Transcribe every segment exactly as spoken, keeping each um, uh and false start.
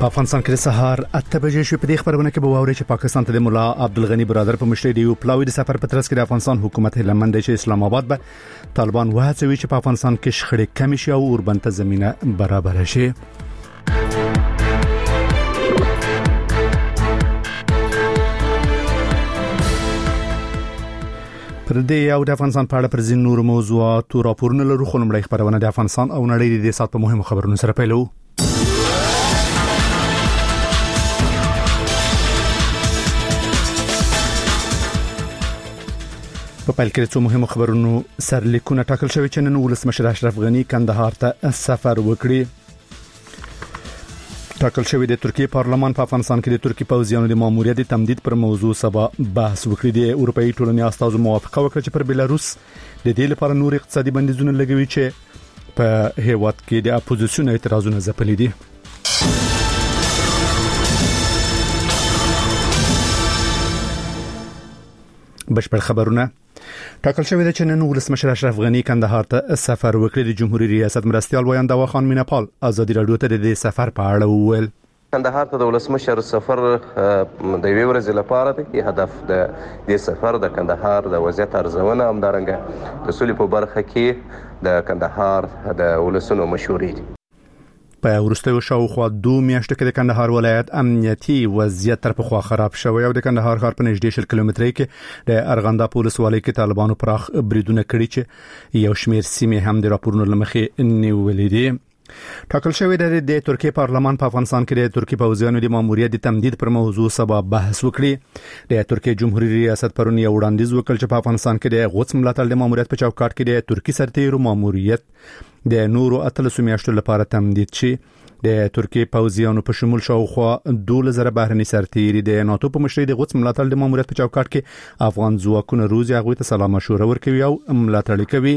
په افغانستان کې سهار اته بجې شو. په دې خبرونه کې به واوري چې پاکستان ته د مولا عبدالغنی برادر په مشرۍ دی یو پلاوی د سفر په ترڅ کې د افغانستان حکومت هلمند چې اسلام آباد به طالبان وهڅوي چې په افغانستان کې شخړې کم شي او اوربند زمينه برابر شي. پر دې او د افغانستان په اړه پر ځین نور موضوعات او راپورونه لرو. خو لمړی خبرونه د افغانستان او نړۍ د سات په مهمو خبرونو سره پیلو. په پیل کې څو مهمو خبرونو سرلیکونه ټاکل شوی چې نن ولسمشر اشرف غنی کندهار ته سفر وکړي. ټاکل شوی د ترکیه پارلمان په افغانستان کې د ترکیه پوځیانو د ماموریت تمدید پر موضوع سبا بحث وکړي. د اروپאי ټولنې استازو موافقه وکړه چې پر بلاروس د دې لپاره نور اقتصادي بندیزونه لګوي چې په هیواد کې د اپوزیسیون اعتراضونه ځپلي دي. بشپړ خبرونه ټاکل شوی دی چې نن ولسمشر اشرف غنی کندهار ته سفر وکړي. د جمهوریت ریاست مرستيال ویان دا خان میناپال ازادي رادیو ته د سفر په اړه وویل. کندهار ته د ولسمشر سفر د وی ورځ لپاره دی. هدف د دې سفر د کندهار د وضعیت ارزونه همدارنګه د سولې په برخه کې د کندهار د ولسونو مشورې دي. په ورستیو شاوخوا دوه میاشتې کې د کندهار ولایت امنیتي وضعیت تر پخوا خراب شوی او د کندهار ښار په نږدې شل کیلومترۍ کې د ارغنده پولیس والي کې طالبانو پراخ بریدونه کړي چې یو شمېر سیمې هم د راپورونو لمخې نیولې دي. ټاکل شوی دی د ترکیه پارلمان په افغانستان کې د ترکیه پوځیانو د ماموریت تمدید پر موضوع سبا بحث وکړي. د ترکیه جمهوریت ریاست پرون یو وړاندیز وکړ چې په افغانستان کې د غوڅ ملاتړ د ماموریت په چوکاټ کې د ترکیه سرتیرو ماموریت د نورو اتلسو میاشتو لپاره تمدید شي. د ترکیه پوځیانو په شمول شاوخوا دوه زره بهرني سرتیري د ناتو په مشرۍ د غوڅ ملاتړ د ماموریت په چوکاټ کې افغان ځواکونه روزي هغه ته سلام مشوره ورکوي او ملاتړ کوي.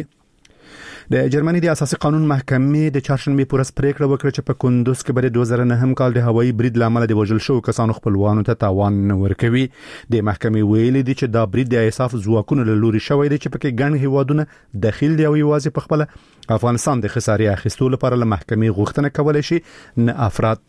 د جرمني د اساسي قانون محکمې د چهارشنبه پورس پریکړه وکړه چې په کندوز کې بل دوه زره نهم کال د هوایي برید لامل د وژل شو کسانو خپلوانو ته تاوان ورکوي. د محکمې ویلي دي چې دا برید د ایساف ځواکونو له لوري شوی دی چې پکې ګڼ هیوادونه داخل دی او یوازې په خپل افغانستان د خسارې اخیستو لپاره له محکمې غوښتنه کولای شي نه افراد.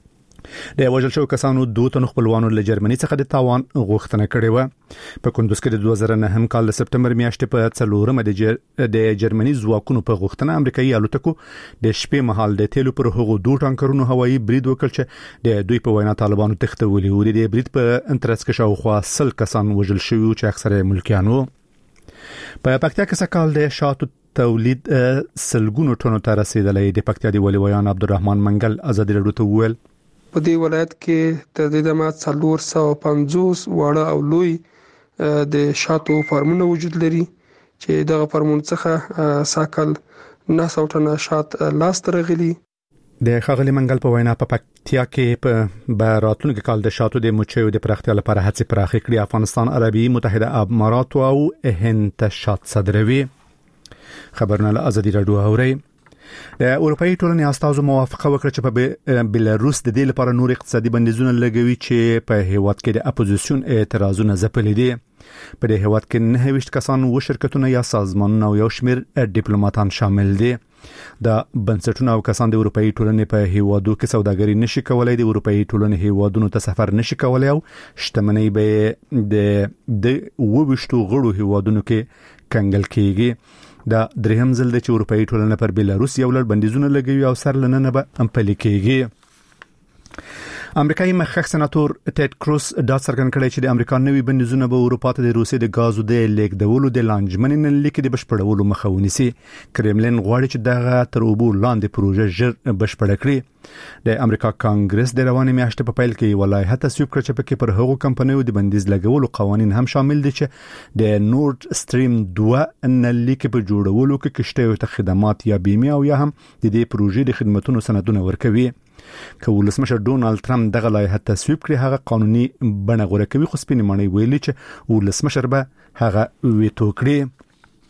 د وژل شو کسانو دوه تن خپلوانو له جرمني څخه د تاوان غوښتنه کړې و. په کندوز کې د دوه زره نهم کال د سپتمبر میاشتې په څلورمه د جر... د جرمني ځواکونو په غوښتنه امریکایي الوتکو د شپې مهال د تیلو پر هغو دوه ټانکرونو هوایي برید وکړ چې د دوی په وینا طالبانو تښتولي و. د برید په انترڅ کې شاوخوا سل کسان وژل شوي چې اکثره ملکیان وو. په پکتیا کې سکهال د شاتو تولید سلګونو ټنو ته رسیدلی. د پکتیا دی ولي ویان عبدالرحمن منګل ازادي رادیو ته وویل په دې ولایت کې تر دې دمه څلور سوه پنځوس واړه او لوی د شاتو فارمونه وجود لري چې دغه فارمونو څخه ساکل نه سوه ټنه شات لاس ته راغلي. د ښاغلي منګل په وینا په پکتیا کې په راتلونکي کال د شاتو د مچیو د پراختیا لپاره هڅې پراخې کړي. افغانستان عربي متحده امارات او هند ته شات صادروي. خبرونه له ازادي رادیو اوري. د اروپאי ټولنې استازو موافقه وکړه چې په بلاروس د دې لپاره نور اقتصادي بندیزونه لګوي چې په هیواد کې د اپوزیسیون اعتراضونه ځپلي دي. په دې هیواد کې نه ویشت کسان او شرکتونه یا سازمانونه او یو شمېر ډیپلوماټان شامل دي. د بنسټونو او کسان د اروپאי ټولنې په هیوادو کې سوداګري نشي کولای. د اروپאי ټولنې هیوادونو ته سفر نشي کولای او شتمنۍ به د د وویشتو غړو هیوادونو کې کنګل کیږي. دا درهم ځل د اروپאי ټولنه پر بلاروس یو لړ بندیزونه لګوي او سر لننه به امپلي کیږي. امریکایي مخکښ سناتور ټیډ کروس دا څرګند کړی چې د امریکا نوي بندیزونه به اروپا ته د روسیې د غازو د لیږدولو د لانجمنې نه لیکي د بشپړولو مخه ونیسي. کرملین غواړي چې دغه تر اوبو لاندې پروژه ژر بشپړه کړي. د امریکا کانګرس د روانې میاشتې په پیل کې ولایت تصویب کړ چې پکې پر هغو کمپنیو د بندیز لګولو قوانين هم شامل دي چې د نورد سټریم دوه نه لیکي په جوړولو کې کشته ته خدمات یا بیمه او یا هم د دې پروژې د خدماتو سندونه ورکوي. که ولسمشر ډونالد ټرمپ دغه لایحه تصویب کړي هغه قانوني بڼه غوړه کوي. خو سپینې ماڼۍ ویلي چې ولسمشر به هغه ویتو کړي.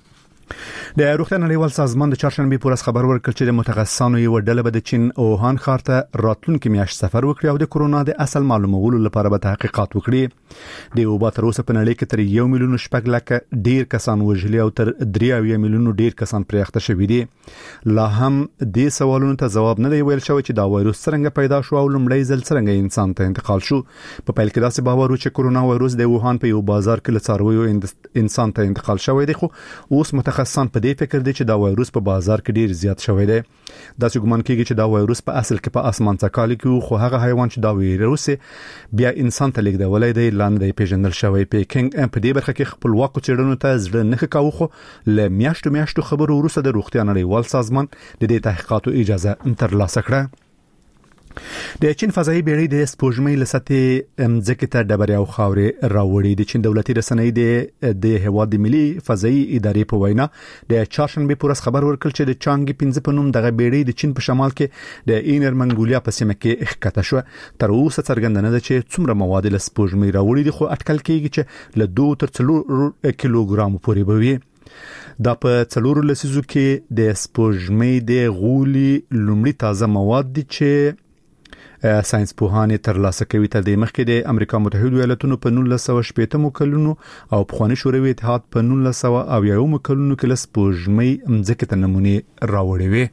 د روغتیا نړیوال سازمان د چهارشنبه په ورځ خبر ورکړ چې د متخصصانو یو ډله به د چین اوهان ښار ته راتلونکي میاشت سفر وکړي او د کورونا د اصل معلومولو لپاره به تحقیقات وکړي. د وبا تر اوسه په نړۍ کې تر یو میلیون شپږ لکه ډیر کسان وژلي او تر درې میلیون ډیر کسان پرې اخته شوي دي. لا هم د سوالونو ته جواب نه دی ویل شوی چې دا وایروس څنګه پیدا شو او لومړی ځل څنګه انسان ته انتقال شو. په پیل کې داسې باور و چې کورونا وایروس د ووهان په یو بازار کې له څارویو انسان ته انتقال شوی دی، خو اوس متخصصان په دې فکر دي چې دا وایروس په بازار کې ډیر زیات شوی دی. دا څه ګمان کیږي چې دا وایروس په اصل کې په اسمان څخه کې خو هغه حیوان چې دا وایروس بیا انسان ته لیږدولای دی لاندې پیژندل شوی. پیکنګ په دې برخه کې خپلواک څېړنو ته ځل نه کاوه، خو ل میاشتو میاشتو خبرو وروسته د روغتیا نړیوال سازمان د دې تحقیقاتو اجازه ترلاسه کړه. د چین فضائي بیړۍ د سپوږمۍ له سطحې ځمکې ته ډبرې او خاورې راوړي. د چین دولتي رسنۍ د د هیواد د ملي فضائي ادارې په وینا د چهارشنبه په ورځ خبر ورکړ چې د چانګ پنځه په نوم دغه بیړۍ د چین په شمال کې د اینر منګولیا په سیمه کې ښکته شو. تر اوسه څرګنده نه ده چې څومره مواد له سپوږمۍ راوړي دي، خو اټکل کېږي چې له دوه تر څلور کیلوګرام پورې به وي. دا په څلورو لسیزو کې د سپوږمۍ د غولي لومړی تازه مواد دي چې ساينس پوهان ترلاسه کوي. تر دې مخکې د امریکا متحده ایالاتونو په نولس سوه شپږ کلونو او پخوانی شوروي اتحاد په نولس سوه اویا کلونو کې له سپوږمۍ مځکې ته نمونې راوړې وې.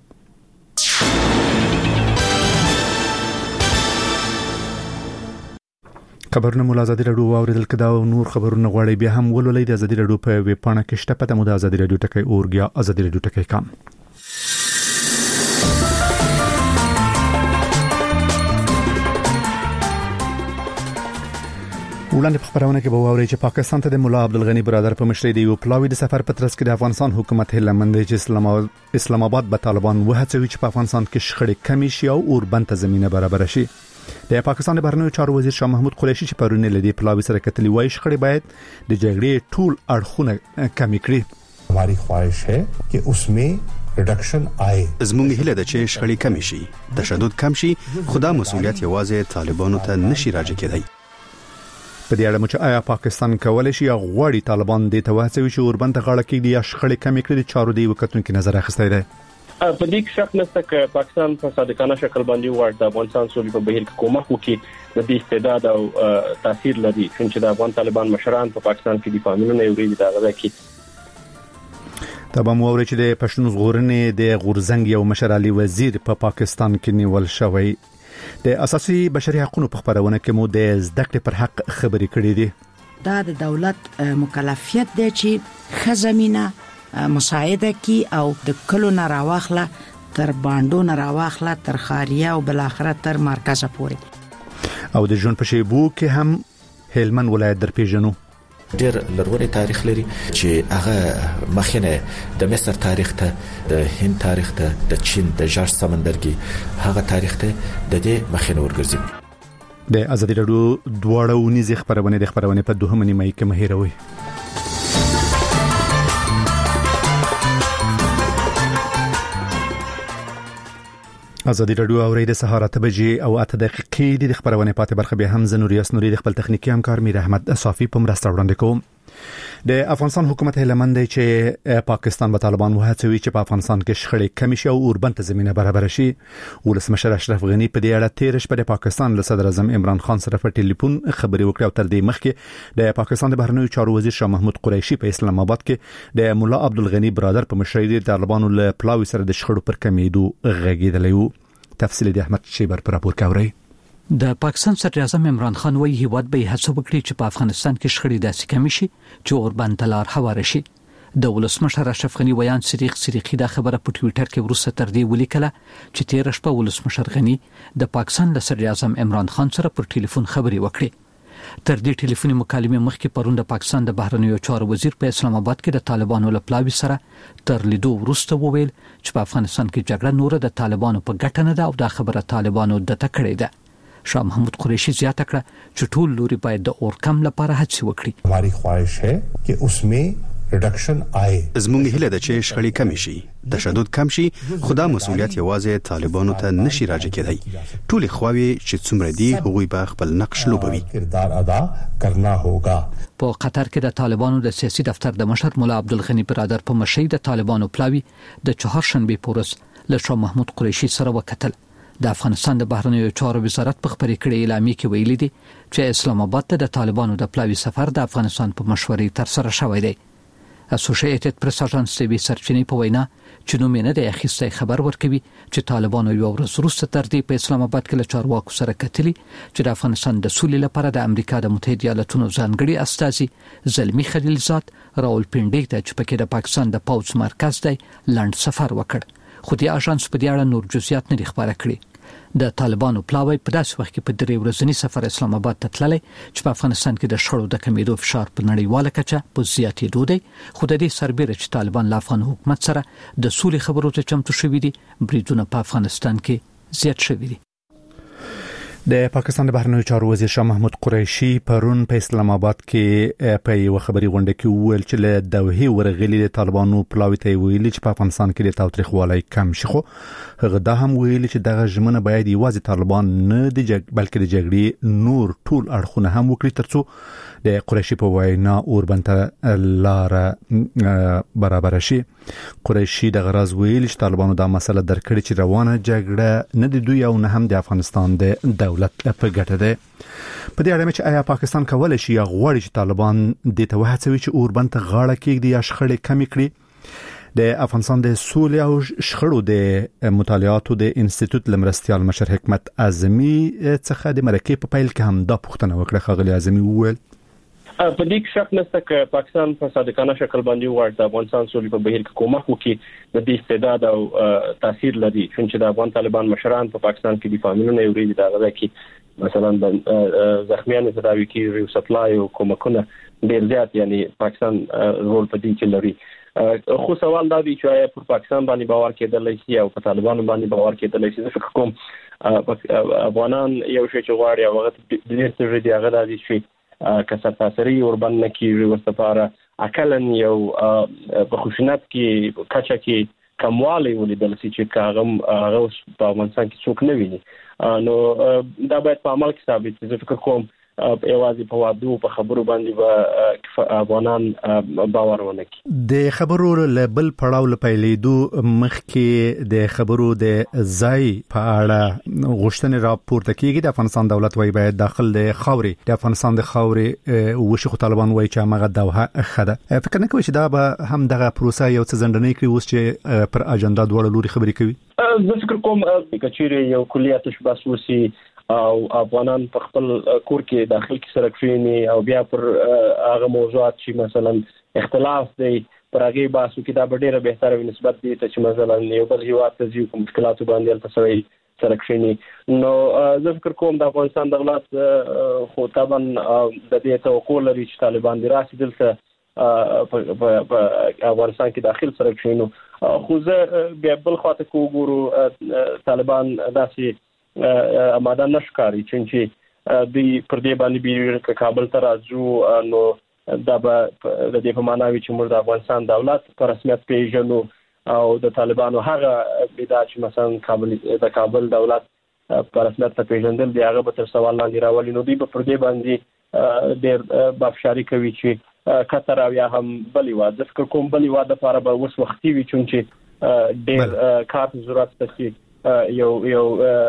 خبرونه مولا ازادي رادیو اوریدل کدا او نور خبرونه غواړي بیا هم ولولئ د ازادي رادیو په ویب پاڼه کې شته پته مو د ازادي رادیو ټکی اورګیا ازادي رادیو ټکی کام. وړاندې په خبرونه کې به واوري چې پاکستان ته د مولا عبدالغنی برادر په مشرۍ د یو پلاوی د سفر په ترڅ کې د افغانستان حکومت هلمند چې اسلام اسلام آباد به طالبان وهڅوي چې په افغانستان کې شخړې کمې شي او اوربند ته زمينه برابر شي. د پاکستان د بهرنیو چارو وزیر شاه محمود قریشي چې پرون له دې پلاوی سره کتلی وایي شخړې باید د جګړې ټول اړخونه کم کړي. हमारी ख्वाहिश है कि उसमें रिडक्शन आए. زموږ هیله ده چې شخړې کم شي، تشدد کم شي، خدا مسؤلیت یوازې طالبانو ته نشي راځي کېدای. په دې اړه چې آیا پاکستان کولای شي غواړي طالبان د توهڅوي چې اوربند ته غاړه کېږي یا شخړې کم کړي د چارو دی وکړونکو نظر اخیستی دی. په دې کې شک نشته چې پاکستان په صادقانه شکل باندې وړ د افغانستان سولې په بهیر کې کومک وکړي د دې استعداد او تاثیر لري چې د افغان طالبان مشران په پاکستان کې د فامیلونو یوري د هغه کې تبا موري چې د پښتون زغورنې د غورزنګ یو مشر علي وزیر په پا پاکستان کې نیول شوی. د اساسي بشري حقوقو په خبرونه کې مو د زده کړې پر حق خبرې کړې دي. دا د دولت مکلفیت دی چې خزمینه مساعده کی او د کلو نه راوخله تر باندو نه راوخله تر خاریه او بل اخره تر مرکز پورې. او د جون په شیبو کې هم هلمند ولایت در پیژنو. ډېر لرغونی تاریخ لري چې هغه مخینه د مصر تاریخ ته، د هند تاریخ ته، د چین د جاش سمندرګي هغه تاریخ ته د دې مخینه ورګرځي. د ازادي رادیو دواړه ونیزه خبرونه د خبرونه په دوهمه نیمه کې مهیروي. ازادي رادیو اورید سهار اته بجې او اته دقیقې د خبرونه پاتې برخه به هم زنوریاس نوري د خپل تخنیکی همکار میر احمد صافی په مرسته وړاندې کوم. د افغانستان حکومت هلمند چې پاکستان به طالبان وهڅوي چې په افغانستان کې شخړې کم شي او اوربند ته زمينه برابر شي. ولسمشر اشرف غنی په دې اړه تیر شپه د پاکستان له صدر اعظم عمران خان سره په ټلیفون خبرې وکړې او تر دې مخکې د پاکستان د بهرنیو چارو وزیر شاه محمود قریشي په اسلام آباد کې د مولا عبدالغنی برادر په مشرۍ د طالبانو له پلاوی سره د شخړو پر کمیدو غږیدلی وو. تفصیل د احمد شیبر پر راپور کوي. د پاکستان صدر اعظم عمران خان وایي هیواد به هڅه وکړي چې په افغانستان کې شخړې داسې کم شي چې اوربند ته لار هواره شي. د ولسمشر اشرف غنی ویان صدیق صدیقی دا خبره په ټوئیټر کې ورسته تر دې ولیکله چې تیر شپه ولسمشر غنی د پاکستان له صدر اعظم عمران خان سره پر ټلیفون خبرې وکړې. تر دې ټلیفوني مکالمې مخکې پرون د پاکستان د بهرنیو چارو وزیر په اسلام آباد کې د طالبانو له پلاوی سره تر لیدو وروسته وویل چې په افغانستان کې جګړه نور د طالبانو په ګټه نه ده او دا خبره طالبانو د تکړه ده. شاه محمود قریشي زیاته کړه چې ټول لوري باید د اورکم لپاره هڅه وکړي. हमारी ख्वाहिश है कि उसमें रिडक्शन आए زموږ هیله ده چې شخړې کم شي تشدد کم شي خدا مسؤلیت یوازې طالبانو ته نشي راځي کېدای ټول خواوی چې څومره دي هغوی به خپل نقش لوبوي کردار ادا کرنا ہوگا په قطر کې د طالبانو د سیاسي دفتر د مشر مولا عبدالغنی برادر په مشرۍ د طالبانو پلاوی د چهارشنبه پورس له شاه محمود قریشي سره وکتل د افغانستان د بهرنیو چارو وزارت په خبري کړي اعلامیه کې ویلي دي چې اسلام آباد ته د طالبانو د پلاوی سفر د افغانستان په مشورې تر سره شوی دی اسوسییټډ پریس اژانس ټي وي سرچینې په وینا چې نو مینه د اخیستې خبر ورکوي چې طالبانو یو ورځ وروسته تر دې په اسلام آباد کې له چارواکو سره کتلي چې د افغانستان د سولې لپاره د امریکا د متحده ایالاتونو ځانګړي استازي زلمی خلیلزاد راول پینډیک ته چې پکې د پاکستان د پوځ مرکز دی لند سفر وکړ خو د اژانس په دې اړه نور جزئیات نه خبره کړي د طالبانو پلاوی په داسې وخت کې په درې ورځنی سفر اسلام آباد ته تللی چې په افغانستان کې د شخړو د کمیدو فشار په نړیواله کچه په زیاتېدو دی خو د دې سربېره چې طالبان له افغان حکومت سره د سولې خبرو ته چمتو شوي دي بریدونه په افغانستان کې زیات شوي دي د پاکستان د بهرنیو چارو وزیر شاه محمود قریشي پرون په اسلام آباد کې په یو خبري غونډه کې وویل چې له دوحې ورغلي د طالبانو پلاوی ته ویلي چې په افغانستان کې د تاوتریخوالي کم شي خو هغه دا هم ویلي چې دغه ژمنه باید یوازې طالبان نه د جګ بلکې د جګړې نور ټول اړخونه هم وکړي ترڅو د قریشي په وینا اوربنته لار برابر شي قریشي د غراز ویل چې طالبانو دا مسله درکړي چې روانه جګړه نه د دوی او نه هم د افغانستان د دولت په ګټه ده په دې اړه چې آیا پاکستان کولای شي غواړي چې طالبان د ته وهڅوي چې اوربنته غاړه کېږي یا شخړې کم کړي د افغانستان د سولې او شخړو د مطالعاتو د انسټیټیوټ لمرستيال مشر حکمت اعظمي څخه د مرکې په پیل کې هم دا پوښتنه وکړه خغلی اعظمي وویل په دې کې شک نشته چې پاکستان په صادقانه شکل باندې وایي د افغانستان سولې په بهیر کې کومک وکړي د دې استعداد او تاثیر لري چې د افغان طالبان مشران په پاکستان کې د فامیلونو یو ریډي دا غږی کې مثلا د زخمیانو تداوی کې ریو سپلای او کومکونه ډیر زیات یعنی پاکستان رول په دې کې لري خو سوال دا دی چې په پاکستان باندې باور کېدل شي او په طالبانو باندې باور کېدل شي زه فکر کوم افغانان یو شی چې غواړي هغه د دې سره دی هغه د شي که سرتاسري اوربن کیږي ورسپاره اکلن یو په خشونت کې کچا کې کموالی ولیدل چې کاغم هغه په افغانستان کې څوک نه ویني نو دا باید په عمل کې ثابت شي زه فکر کوم ایوازي په وادو په خبرو باندې به افغانان باور ونه کړي د خبرو لبل پړاو لپیلیدو مخکې د خبرو د ځای په اړه غوښتنې راپورته کیږي د افغانستان دولت وايي باید داخل د خاورې د افغانستان د خاورې وشي خو طالبان وايي چې هغه دوه خده فکر نه کوي چې دا به هم دغه پروسه یو څه زندنۍ کوي اوس چې پر اجنډا دوړ لوري خبرې کوي زه فکر کوم چې یو کلیات شباس وسی او افغانان په خپل کور کې داخل کې سره کښینی او بیا پر هغه موضوعات چې مثلا اختلاف دی پر هغه باسو کې دا ډیره بهتره نسبت دي چې مثلا یو بل هیواد ته ځي کوم مشکلات باندې تاسو سره کښینی نو زه فکر کوم د افغانستان دولت خو طبعا د دې توقع لري چې طالبان دي راسي دلته په افغانستان کې داخل سره کښینو خو زه بیا بل خواته کوګورو طالبان داسې اماده نشکاري چې دی پر دې باندې بیرته کابل ته راځو نو دا به د دې په معنا وي چې موږ د افغانستان دولت په رسمیت پیژنو او د طالبانو هغه بدا چې مثلا کابل د کابل دولت په رسمیت پیژندل دی هغه به تر سوال لاندې راولي نو دی په دې باندې ډېر بافشاری کوي چې قطر او یا هم بلی واد د فکر کوم بلی واد لپاره به وس وختي وي چې ډېر کار ضرورت پکې یو یو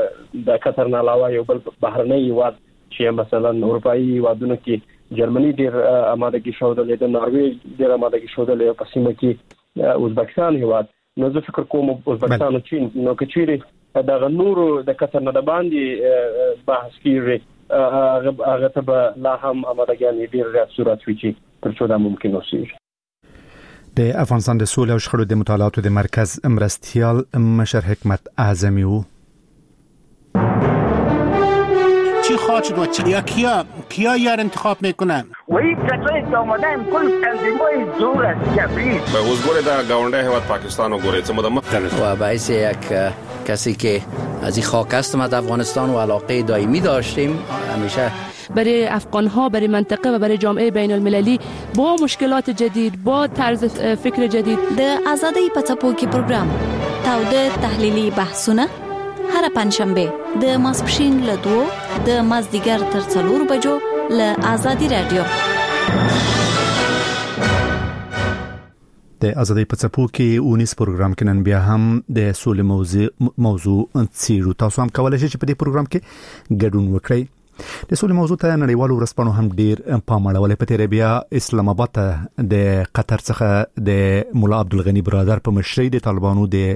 د قطر نه علاوه یو بل بهرنی هیواد چې مثلا اروپאי هیوادونو کې جرمني ډیر آمادګي شودل د ناروې ډیر آمادګي شودل په سیمه کې ازبکستان هیواد نو زه فکر کوم ازبکستان او چین نو کچېره د نورو د قطر نه باندې بحث کیږي هغه ته لا هم آمادګي ډیر زیات صورت وي چې تر څو دا ممکن وشي د افغانستان د سولې او شخړو د مطالعاتو د مرکز مرستيال مشر حکمت اعظمي وو چی خواهد شد و چی کیا کیا یار انتخاب میکنن و این کسایی که آمدن کل تنظیمای زور است جبری به وزگوری در گاونده هواد پاکستان و گوری چه مدام و باعث یک کسی که از این خاک هستم از افغانستان و علاقه دائمی داشتیم همیشه برای افغان‌ها، برای منطقه و برای جامعه بین المللی با مشکلات جدید، با طرز فکر جدید. د آزادۍ په څپو کې پروګرام تاوده تحلیلي بحثونه هر پنځشنبه د ماسپښین له دوه د مازدیګر تر څلور بجو له آزادي رادیو. د آزادۍ په څپو کې اونیس پروګرام کې نن بیا هم د سولې موضوع موضوع څیړو. تاسو هم کولای شئ چې په دې پروګرام کې ګډون وکړئ. د سولې موضوع ته نړیوالو ورځپاڼو هم ډیر پام اړولی. په تیره بیا اسلام آباد ته د قطر څخه د مولا عبدالغني برادر په مشرۍ د طالبانو د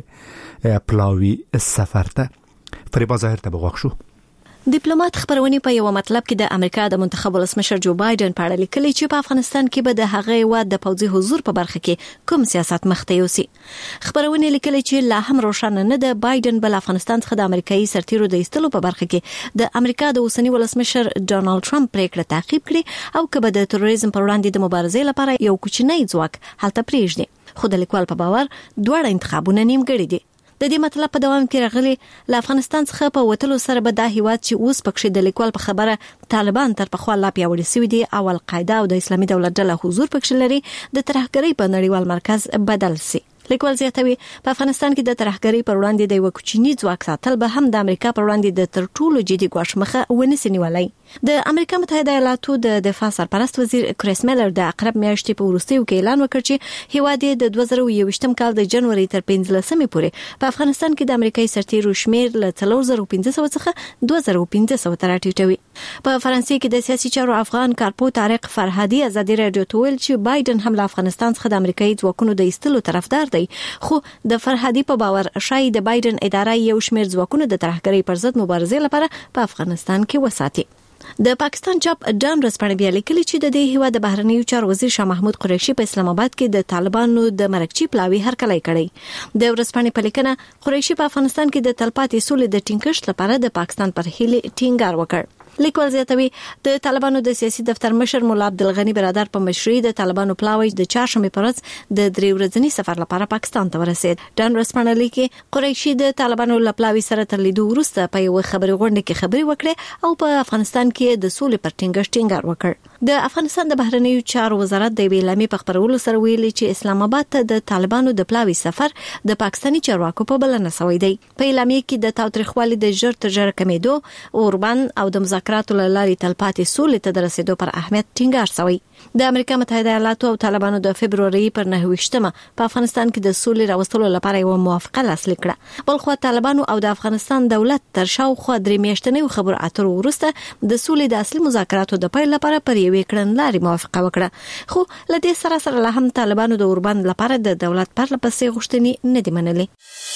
پلاوي سفر ته فریبا ظاهر ته بغوښ شو. ډیپلوماټ خبرونه په یو مطلب کې د امریکا د منتخب ولسمشر جو بایدن په اړه لیکلي چې په افغانستان کې به د هغې و د پوځي حضور په برخه کې کوم سیاست مخته یوسي. خبرونه لیکلي چې لا هم روښانه نه ده بایدن بل افغانستان څخه د امریکایي سرتیرو د ایستلو په برخه کې د امریکا د اوسنی ولسمشر ډونالد ټرمپ پریکړه تعقیب کړي او که به د تروریزم پر وړاندې د مبارزې لپاره یو کوچنی ځواک هلته پریږدي. خو د لیکوال په باور دواړه انتخابونه نیمګړي دي. د دې مطلب په دوام کې راغلي له افغانستان څخه په وټلو سره به د هیواد چې اوس پکې د لیکوال په خبره طالبان تر پخوا لا پیاوړي سوي دي او القاعده او د اسلامي دولت ډله حضور پکې لري د ترهګرۍ په نړیوال مرکز بدل سي. لیکوال زیاتوي په افغانستان کې د ترهګرۍ پر وړاندې د یو کوچنی ځواک ساتل به هم د امریکا پر وړاندې د تر ټولو جدي ګواښ مخه ونیسي نیولای. د امریکا متحده ایالاتو د دفاع سرپرست وزیر کریس میلر د اقرب میاشتې په وروستیو کې اعلان وکړ چې هیواد د دوه زره یو ویشتم کال د جنوري تر پنځلسمې پورې په افغانستان کې د امریکایي سرتیرو شمیر له څلور زره پنځه سوه څخه دوه زره پنځه سوه ته راټیټوي. په فرانسې کې د سیاسي چارو افغان کارپو طارق فرهادي ازادي رادیو ته ویل چې بایدن هم له افغانستان څخه د امریکایي ځواکونو د ایستلو طرفدار دی. خو د فرهادي په باور شاید د بایدن اداره یو شمیر ځواکونه د ترهګرۍ پر ضد مبارزې لپاره په افغانستان کې وساتي. د پاکستان چاپ ډان ورځپاڼه بیا لیکلي چې د دې هیواد د بهرنیو چارو وزیر شاه محمود قریشي په اسلام آباد کې د طالبانو د مرکچی پلاوي هرکلی کړی. د ورځپاڼې په لیکنه قریشي په افغانستان کې د تلپاتې سولې د ټینګښت لپاره د پاکستان پر هیلې ټینګار وکړ. لیکوال زیاتوي د طالبانو د سیاسي دفتر مشر مولا عبدالغني برادر په مشرۍ د طالبانو پلاوی د چهارشنبه پر ورځ د درې ورځني سفر لپاره پاکستان ته ورسید. ډان ورځپاڼه لیکي قریشي د طالبانو لپلاوی سره تر لیدو وروسته په یو خبري غونډه کې خبري وکړه او په افغانستان کې د سولې پر ټینګښت ټینګار وکړ. د افغانستان د بهرنیو چارو وزارت د اعلامیې په خبرولو سره ویلي چې اسلام آباد ته د طالبانو د پلاوی سفر د پاکستاني چارواکو په بلنه شوی دی. په اعلامیې کې د تاوتریخوالي د ژر تر ژره کمیدو اوربان او د مذاکراتو له لارې تلپاتې سولې ته د رسیدو پر اهمیت ټینګار شوی. د امریکا متحده ایالاتو او طالبانو د فبروري پر نهه ویشتمه په افغانستان کې د سولې راوستلو لپاره یو موافقه لاسلیک کړه. بلخو طالبانو او د افغانستان دولت تر شاوخوا درې میاشتنې خبرو اترو وروسته د سولې د اصلي مذاکراتو د پیل لپاره پر یوې کړنلارې موافقه وکړه. خو له دې سره سره لا هم طالبانو د اوربند لپاره د دولت پر لپسې غوښتنې نه دي منلې.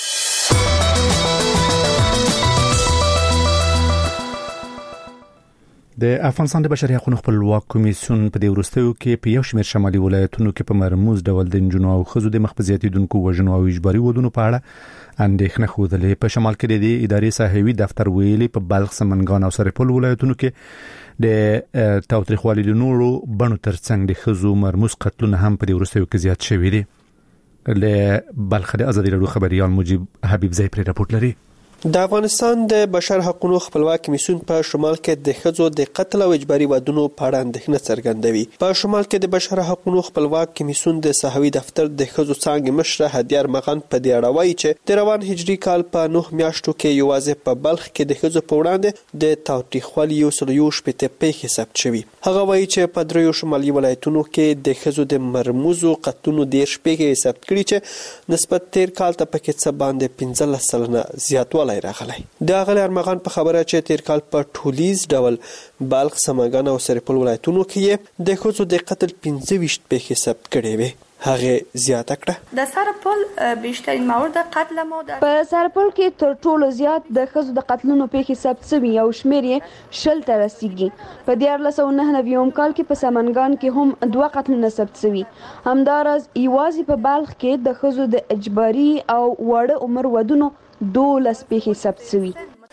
د افغانستان د بشري حقوقو خپلواک کمیسیون په دې وروستیو کې په یو شمېر شمالي ولایتونو کې په مرموز ډول د نجونو او ښځو د مخبزياتي دونکو وژنو او اجباري ودونو په اړه اندېښنه خوده. په شمال کې د ادارې صحوي دفتر ویلي په بلخ، سمنګان او سرپل ولایتونو کې د تاوتریخوالي د نورو بڼو ترڅنګ د ښځو مرموز قتلونه هم په دې وروستیو کې زیات شوي دي. له بلخ د آزادي رادیو خبريال مجيب حبيب زئی پر راپورټ لري. د افغانستان د بشر حقوقو خپلواک کمیسیون په شمال کې د ښځو د قتل او اجباري ودونو په اړه اندېښنه څرګندوي. په شمال کې د بشر حقوقو خپلواک کمیسیون د صحوي دفتر د ښځو څانګې مشره هدیار مغان په دې اړه وایي چې د روان هجري کال په نه میاشتو کې یوازې په بلخ کې د ښځو په وړاندې د تاوتریخوالي یو سل یو شپېته پیښې ثبت شوي. هغه وایي چې په دریو شمالي ولایتونو کې د ښځو د مرموزو قتلونو دېرش پیښې ثبت کړي چې نسبت تیر کال ته پکې څه باندې پنځلس سلنه زیاتوالی راغلی. د هغه ارمغان په خبره چې تیر کال په ټولیز ډول بلخ، سمنګان او سرپل ولایتونو کې د ښځو د قتل پنځه ویشت پیښې ثبت کړي وي. هغه زیاته کړه د سرپل بیشترین مورد قتل مو ده. په سرپل کې تر ټولو زیات د ښځو د قتلونو پیښې ثبت شوي او شمیر یې شل ته رسیږي. په دیارلس سوه نهه نوي کال کې په سمنګان کې هم دوه قتلونه ثبت شوي. همداراز یوازې په بلخ کې د ښځو د اجباري او وړه عمر ودونو دولس پیښې ثبت شوي.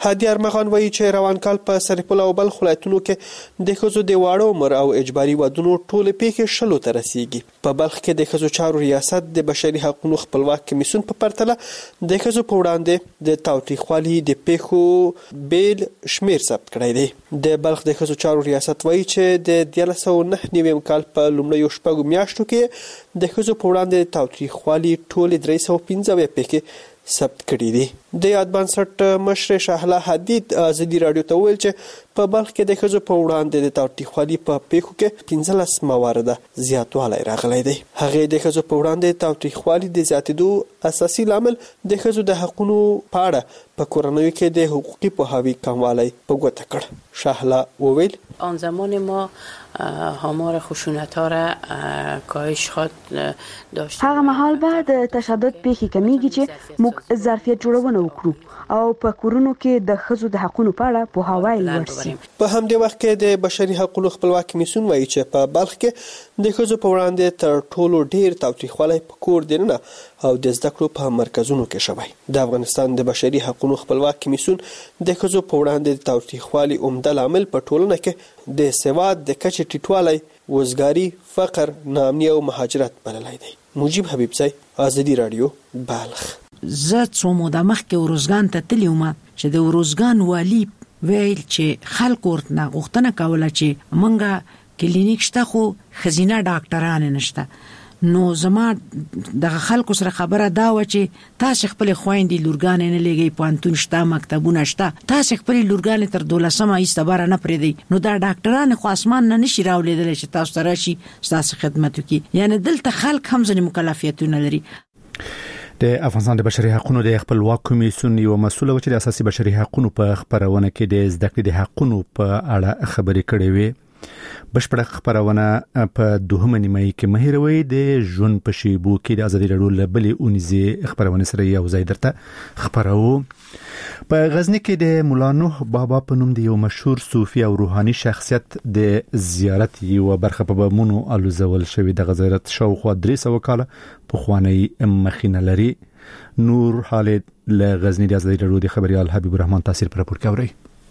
هادي ارمغان وایي چې روان کال په سرپل او بلخ ولایتونو کې د ښځو د واړه عمر او اجباري ودونو ټولې پیښې شلو ته رسیږي. په بلخ کې د ښځو چارو ریاست د بشري حقوقو خپلواک کمیسیون په پرتله د ښځو په وړاندې د تاوتریخوالي د پیښو بیل شمیر ثبت کړی دی. د بلخ د ښځو چارو ریاست وایي چې د دیارلس سوه نهه نوي کال په لومړیو شپږو میاشتو کې د ښځو په وړاندې د تاوتریخوالي ټولې درې سوه پنځه اویا پیښې ثبت کړي دي. د یاد بنسټ مشر شهلا حدید ازادي رادیو ته وویل چې په بلخ کې د ښځو په وړاندې د تاوتریخوالي په پیښو کې پنځلس موارده زیاتوالی راغلی دی. هغې د ښځو په وړاندې تاوتریخوالي د زیاتېدو اساسي لامل د ښځو د حقونو په اړه په کورنیو کې د حقوقي پوهاوي کموالی په ګوته کړ. شهلا وویل آن زمان ما آمار خشونت ها را کاهش خواهد داشت. هغه مهال بعد تشدد پیښې کمیږي چې موږ ظرفیت جوړونه وکړو او په کورونو کې د ښځو د حقونو په اړه پوهاوی لوړ شي. په همدې وخت کې د بشري حقوقو خپلواک کمیسیون وایي چې په بلخ کې د ښځو په وړاندې تر ټولو ډیر تاوتریخوالی په کور دننه او د زده کړو په مرکزونو کې شوی. د افغانستان د بشري حقوقو خپلواک کمیسیون د ښځو په وړاندې د تاوتریخوالي عمده لامل په ټولنه کې د سواد د کچې ټیټوالی، وزګاري، فقر، ناامني او مهاجرت بللی دی. مجيب حبیبزی، ازادي رادیو، بلخ. زه څو موده مخکې وروزګان ته تللی وم چې د وروزګان والی ویل چې خلک ورته غوښتنه کوله چې مونږه کلینیک شته خو ښځینه ډاکټران نشته. نو زما د خلکو سره خبره دا و چې تاسو خپل خويندې لورګانې نه لګي، پوهنتون شته، مکتبونه شته، تاسو خپل لورګانې تر دولسمه ایستباره نه پرېږدئ. نو دا ډاکټران خو اسمان نه نشي راولېدلی چې تاسو ته راشي ستاسو خدمت وکړي. یعنی دلته خلک هم ځینې مکلفیتونه لري. د افغانستان د بشري حقوقو د خپلواک کمیسیون یو مسؤل و چې د اساسي بشري حقوقو په خبرونه کې د زده کړې د حقوقو په اړه خبرې کړې وې. بشپړه خبرونه په دوهمه نیمه کې مهیروي د ژوند په شیبو کې د ازادي رادیو لبلې اونیزه خبرونه سره یو ځای درته خبرو. په غزنی کې د مولا نوح بابا په نوم د یو مشهور صوفي او روحاني شخصیت د زیارت یو برخه په بمونو الوزول شوی. د غزارت شاوخوا درې سوه کاله په خوانی مخینه لري. نور حالت له غزنی د ازادي رادیو د خبريال حبیب الرحمن تاثیر پر راپور کوي.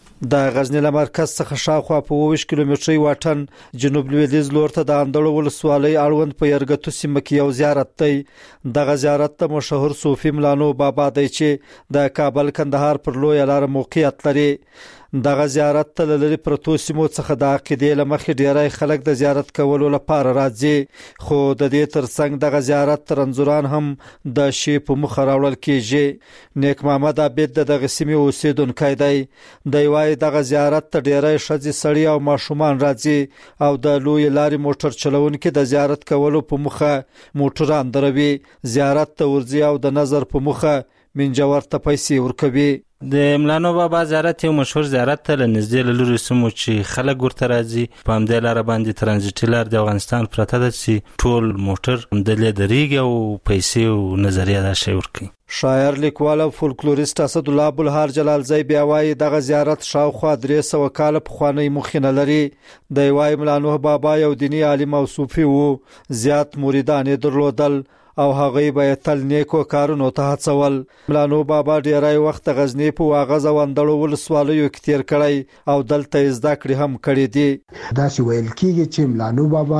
د غزنی له مرکز څخه شاوخوا په اووه کیلومتري واټن جنوب لویدیځ لور ته د اندړو ولسوالۍ اړوند په یرګتو سیمه کې یو زیارت دی. دغه زیارت ته مشهور صوفي مولا نوح بابا دی چې د کابل کندهار پر لوی لار موقعیت لري. دغه زیارت ته لری پروتو سیمو څخه د عقیدې لمخې ډیری خلک د زیارت کولو لپاره راځي، خو د دې ترڅنګ دغه زیارت ترنځوران هم د شی په مخ راوړل کیږي. نیک محمد عبد دغه سیمې اوسیدونکی دی. د وای دغه زیارت ته ډیری شذ سړی او ماشومان راځي او د لوی لارې موټر چلونکو د زیارت کولو په مخه موټران دروي. زیارت ته ورځي او د نظر په مخه منجور ته پیسې ورکوي. د مولا نوح بابا زیارت یو مشهور زیارت ته نږدې له لوري سمو چې خلک ورته راځي. په همدې لار باندې ترانزیټي لار د افغانستان پرته ده چې ټول موټر همدلې درېږي او پیسې او نظریه دا شی ورکوي. شاعر، لیکوال او فولکلوریست اسد الله ابوالهار جلالزی بیا وایي دغه زیارت شاوخوا درې سوه کاله پخوانی مخینه لري. د وای مولا نوح بابا یو دینی عالم او صوفي وو. زیات مریدان درلودل او هغه به تل نیکو کارونو ته هڅول. مولا نوح بابا ډیری وخت غزنی په واغز او اندړو ولسوالیو کې تیر کړی او دلته زده کړې هم کړې دي. دا چې ویل کیږي چې مولا نوح بابا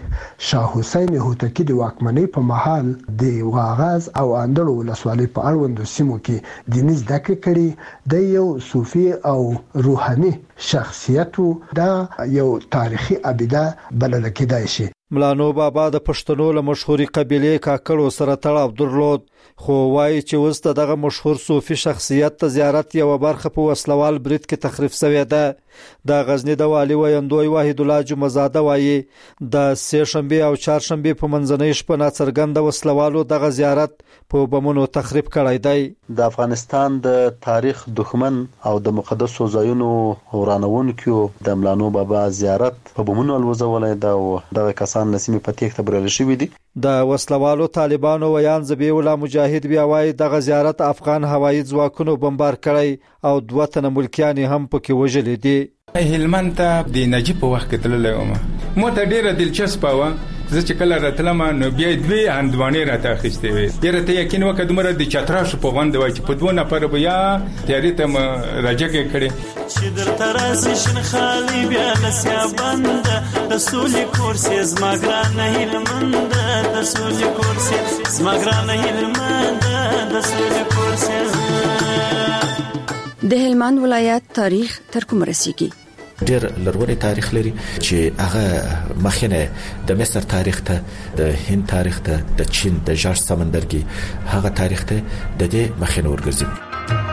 د شاه حسین هوتکی د واکمنۍ په مهال د واغز او اندړو ولسوالۍ په اړوندو سیمو کې دیني زده کړې کړې. د یو صوفي او روحاني شخصیت دا یو تاریخي ابیده بلل کېدای شي. مولا نوح بابا د پښتنو له مشهوري قبیلې کاکړو سره تړاو درلود، خو وایي چې اوس دغه مشهور صوفي شخصیت ته زیارت یو برخه په وسلوال برید کې تخریب شوې ده. د غزنی د والی ویندوی واحد الله جمعزاده وایي د سه شنبه او چهار شنبه په منځنۍ شپه ناڅرګند وسلوالو دغه زیارت په بمونو تخریب کړی دی. د افغانستان د تاریخ دښمن او د مقدسو ځایونو ورانونکو د مولا نوح بابا زیارت په بمونو الوزولای دا او دغه کسان نسیمه په تیښته برل شوی دي. د وسلوالو طالبانو ویان زبیح الله مجاهد بیا وایي دغه زیارت افغان هوایي ځواکونو بمبار کړی او دوه تنه ملکیان هم پکې وژلي دي. هلمند ته د نجیب په وخت کې تللی وم. مو ته ډیره دلچسپه وه زه چې کله راتلم نو بیا دوی اندوانې راته اخیستې وې ډېر ته یقین وکړ دومره د چتراش په غوند وای چې په دوه نفر بیا تیاری ته راجګه کړي چې در ترازی شن خالی بیا لسیا بند د سولې کورسې زما ګرانه هیلمند د سولې کورسې زما ګرانه هیلمند د سولې کورسې د هلمند ولایت تاریخ تر کوم رسیږي؟ ډېر لرغونی تاریخ لري چې هغه مخینه د مصر تاریخ ته د هند تاریخ ته د چین د جارج سمندرګي هغه تاریخ ته د دې مخینه ورګرځي.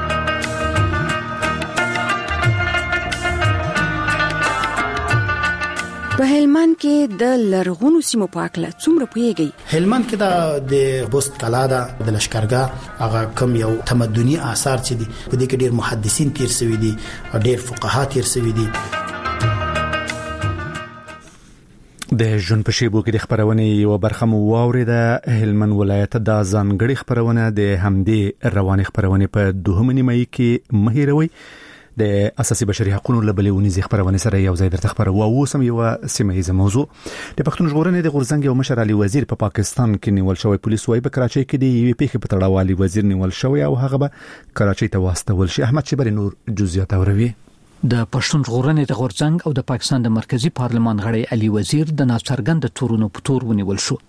په هلمند کې د لرغونو سیمو په اړه څومره پوهیږئ؟ هلمند کې د بوست کلا ده د لشکرګاه هغه کم یو تمدني آثار چې دي په دې کې ډېر محدثین تیر شوي دي او ډېر فقها تیر شوي دي. د ژوند په شیبو کې د خبرونې یو برخه مو واوریده. هلمند ولایت د ځانګړي خبرونه د همدې رواني خبرونه په دوهمه نیمه کې مهیروي د اساسي بشري حقوقو لبلې ونیزي خبرونه سره یو ځای درته خبره و اوسم یو سیمه ایزه موضوع د پښتون ژغورنې د غورزنګ یو مشر علي وزیر په پا پاکستان کې نیول شوی پولیس وايي په کراچۍ کې د یوې پیښې په تړاو علي وزیر نیول شوی او هغه به کراچۍ ته واستول شي. احمد شبری نور جزئیات اوروي. د پښتون ژغورنې د غورزنګ او د پاکستان د مرکزی پارلمان غړی علي وزیر د ناڅرګند تورونو په تور ونیول شو.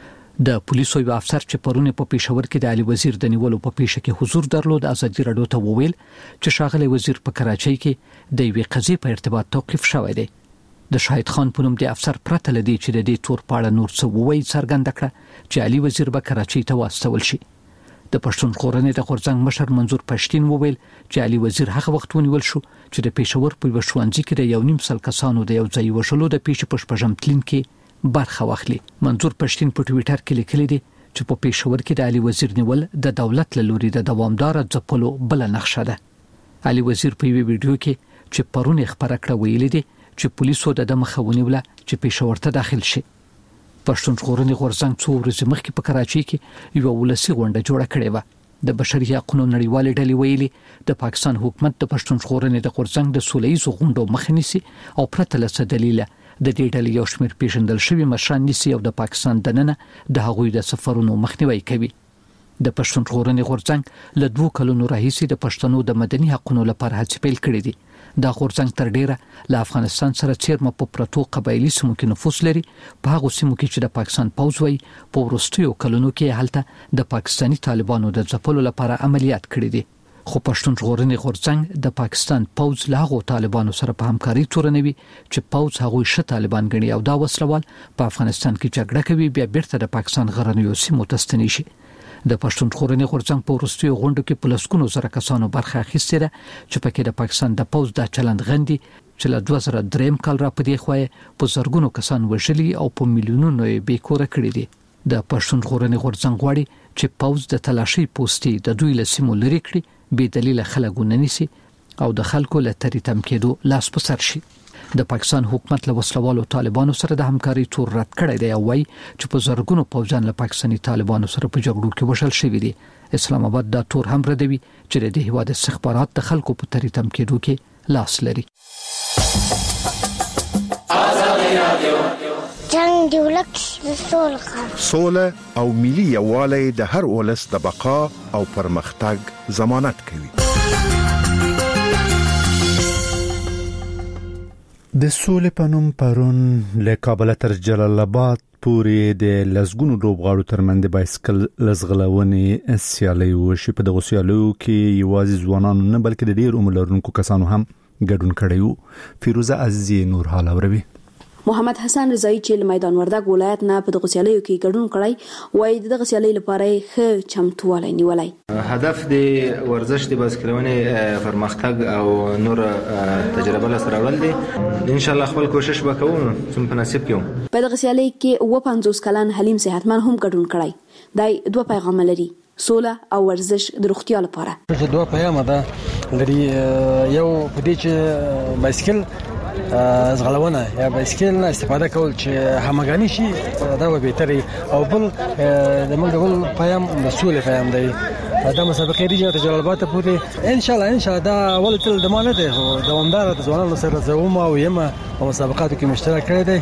د پولیسو یو افسر چې پرونه په پېښور کې د علي وزیر د نیولو په پیښه کې حضور درلود ازادي راډیو ته وویل چې ښاغلی وزیر په کراچۍ کې د یوې قضیې په ارتباط توقیف شوی دی. د شاهد خان په نوم د افسر پرته لدی چې د دې تور پاړه نور څه وویل څرګنده کړه چې علي وزیر به کراچۍ ته واستول شي. د پښتون ژغورنې د غورزنګ مشر منظور پښتين وویل چې علي وزیر هغه وخت ونیول شو چې د پېښور په وشوانځي کې د یو نیم سل کسانو د یو ځای وشلو د پیښې په شپږم تلین کې برخه واخلي. منظور پښتين په ټوئیټر کې لیکلي دي چې په پېښور کې د علي وزیر نیول د دولت له لوري د دوامدار ځپلو بل نقشه ده. علي وزیر په یوه ویډیو کې چې پرونه خبره کړه ویلي دي چې پولیسو د مخه ونیوله چې پېښور ته داخل شي. پښتون ژغورنې غورزنګ څو ورځې مخکې په کراچۍ کې یو ولسی غونډه جوړه کړې و. د بشري حقوقو نړیوالې ډلې ویلي د پاکستان حکومت د پښتون ژغورنې د غورزنګ د سولهییزو غونډو مخه نیسي او پرته له څه دلیله د دې ډلې یو شمېر پیژندل شوی مشران نیسي او د پاکستان دننه د هغوی د سفرونو مخنیوي کوي. د پښتون ژغورنې غورزنګ له دوه کلونو راهیسې د پښتنو د مدني حقوقو لپاره هڅې پیل کړې دي. د غورزنګ تر ډیره له افغانستان سره چیرمه په پروتو قبایلی سیمو کې نفوذ لري. په هغه سیمو کې چې د پاکستان پوځ وای په ورستیو کلونو کې هلته د پاکستانی طالبانو د ځپلو لپاره عملیات کړي دي. خو پښتون ژغورنې غورزنګ د پاکستان پوځ له هغو طالبانو سره په همکاري تورنوي چې پوځ هغوی ش طالبان غني او دا وسلوال په افغانستان کې جګړه کوي بیا بیرته د پاکستان غرنیو سیمو ته ستني شي. د پښتون ژغورنې غورزنګ په ورستیو غونډو کې پلسکونو سره کسانو برخه اخیستې ده چې پکې د پاکستان د پوځ د چلند غندي چې له دوه زره درې کال را پدې خوې په زرګونو کسان وژلي او په میلیونونو یې بیکوره کړي دي. د پښتون ژغورنې غورزنګ غواړي چې پوځ د تلاشي پوسټي د دوی له سیمو لري کړي بې دلیل خلګونه نيسي او د خلکو له تریتم کېدو لاس په سر شي. د پاکستان حکومت له وسلوالو طالبانو سره د همکاري تور رد کړی دی او وايي چې په زرګونو پوځیان له پاکستاني طالبانو سره په جګړو کې وشل شوی دي. اسلام آباد دا تور هم ردوي چې د هیواد استخبارات د خلکو په تریتم کېدو کې لاس لري. جنگ دی ولکس سوله سوله او ملي یووالی د هر ولس د بقا او پرمختګ ضمانت کوي. د سولې په نوم پرون له کابل تر جلال آباد پورې د لزګونو لوبغاړو ترمنځ بایسکل لزغلونې سیالي وشي. په دغه سیالیو کې یوازې ځوانان نه بلکې د ډېر عمر لرونکو کسانو هم ګډون کړي وو. فیروزه عزیزی نور حال اوروي. محمد حسن رضایی چې له میدان وردګ ولایت نه په دغه سیالیو کې ګډون کړی وایي دغه سیالي لپاره ښه چمتووالی نیولی. هدف د ورزش د بایسکلونې پرمختګ او نور تجربه لاسته راوړل دي. ان شاء الله خپل کوشش وکوم چې په نصیب کې. په دغه سیالي کې اووه پنځوس کلن حلیم صحتمن هم ګډون کړی. دای دوه پیغام لري، سوله او ورزش د روغتیا لپاره. چې دوه پیغام ده لري، یو په دې چې بایسکل زغلونه یا بایسکل نه استفاده کول چې همغانی شي دا به بهتري، او بل د موږ بل پیغام د سولې پیغام دی. دا مسابقه ریجه ته جلال آباد پورې ان شاء الله ان شاء الله دا اول تل د مانه ده دوامدار د ځوانانو سره زوم او یمه او مسابقاتو کې مشترک کړی دی.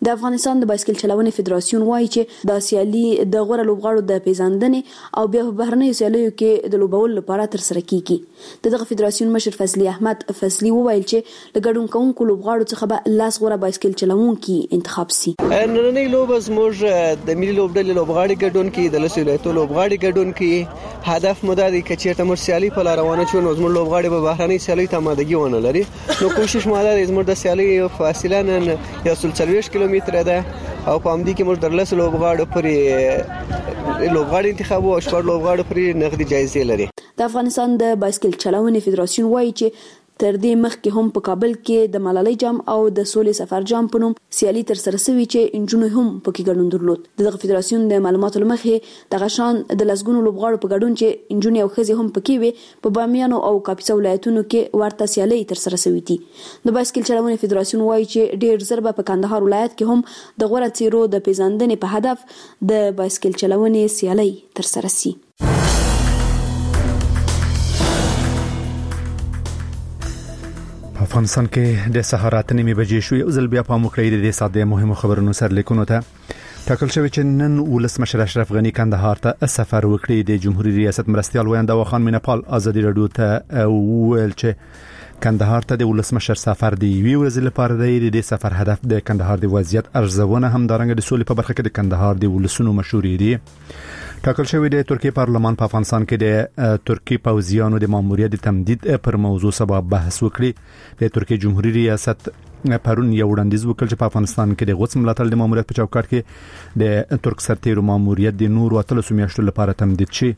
د افغانستان د بایسکل چلونې فدراسیون وایي چې د سیالي د غوړه لوبغاړو د پیژندنې او بیا په بهرنیو سیالیو کې د لوبولو لپاره تر سره کیږي. دغه فدراسیون مشر فضلی احمد فضلی وویل چې د ګډون کوونکو لوبغاړو څخه به لاس غوړه بایسکل چلوونکي انتخاب سي. نننۍ لوبه زموږ د ملي لوبډلې لوبغاړي ګډون کوي، د لسو ولایتونو لوبغاړي ګډون کوي. هدف مو دا دی چې چیرته موږ سیالي په لار روانه شو نو زموږ لوبغاړي به بهرنۍ سیالي ته آمادګي ونه لري. نو کوشش مو دا دی زموږ د سیالي فاصله نن یو سل څلوېښت کیلومتره ده او په همدې کې موږ د لسو لوبغاړو پرې لوبغاړي انتخاب او شپږ لوبغاړو پرې نغدي جایزې لري. د افغانستان د بایسکل چلونې فدراسیون وایي چې تر دې مخکې هم په کابل کې د ملالۍ جام او د سولې سفر جام په نوم سیالي تر سره شوې چې انجونو هم پکې ګډون درلود. دغه فدراسیون د معلوماتو لمخې دغه شان د لسګونو لوبغاړو په ګډون چې انجونې او ښځې هم پکې وي په بامیانو او کاپیسا ولایتونو کې ورته سیالي تر سره شوې دي. د بایسکل چلونې فدراسیون وایي چې ډېر زر به په کندهار ولایت کې هم د غوړه څیرو د پیژندنې په هدف د بایسکل چلونې سیالي تر سره شي. افغانستان کې د سهار اته نیمې بجې شو. یو ځل بیا په مکړې د دې ساده مهمو خبرونو سره لیکونو ته ټاکل شوی چې نن ولسمشر اشرف غنی کندهار ته سفر وکړي. د جمهوریت ریاست مرستیال ویندا خان مینپال ازادي رادیو ته ویل چې کندهار ته د ولسمشر سفر دی وی ورځ لپاره دی. د سفر هدف د کندهار د وضعیت ارزونه هم دارنګ د سولې په برخه کې د کندهار د ولسونو مشورې دي. ټاکل شوی د ترکیه پارلمان په افغانستان کې د ترکیه پوځیانو د ماموریت د تمدید پر موضوع سبا بحث وکړي. د ترکیه جمهوریت ریاست پرون یو وړاندیز وکړ چې په افغانستان کې د غوڅ ملاتړ د ماموریت په چوکاټ کې د ترک سرتیرو ماموریت د نور اتلسو میاشتو لپاره تمدید شي.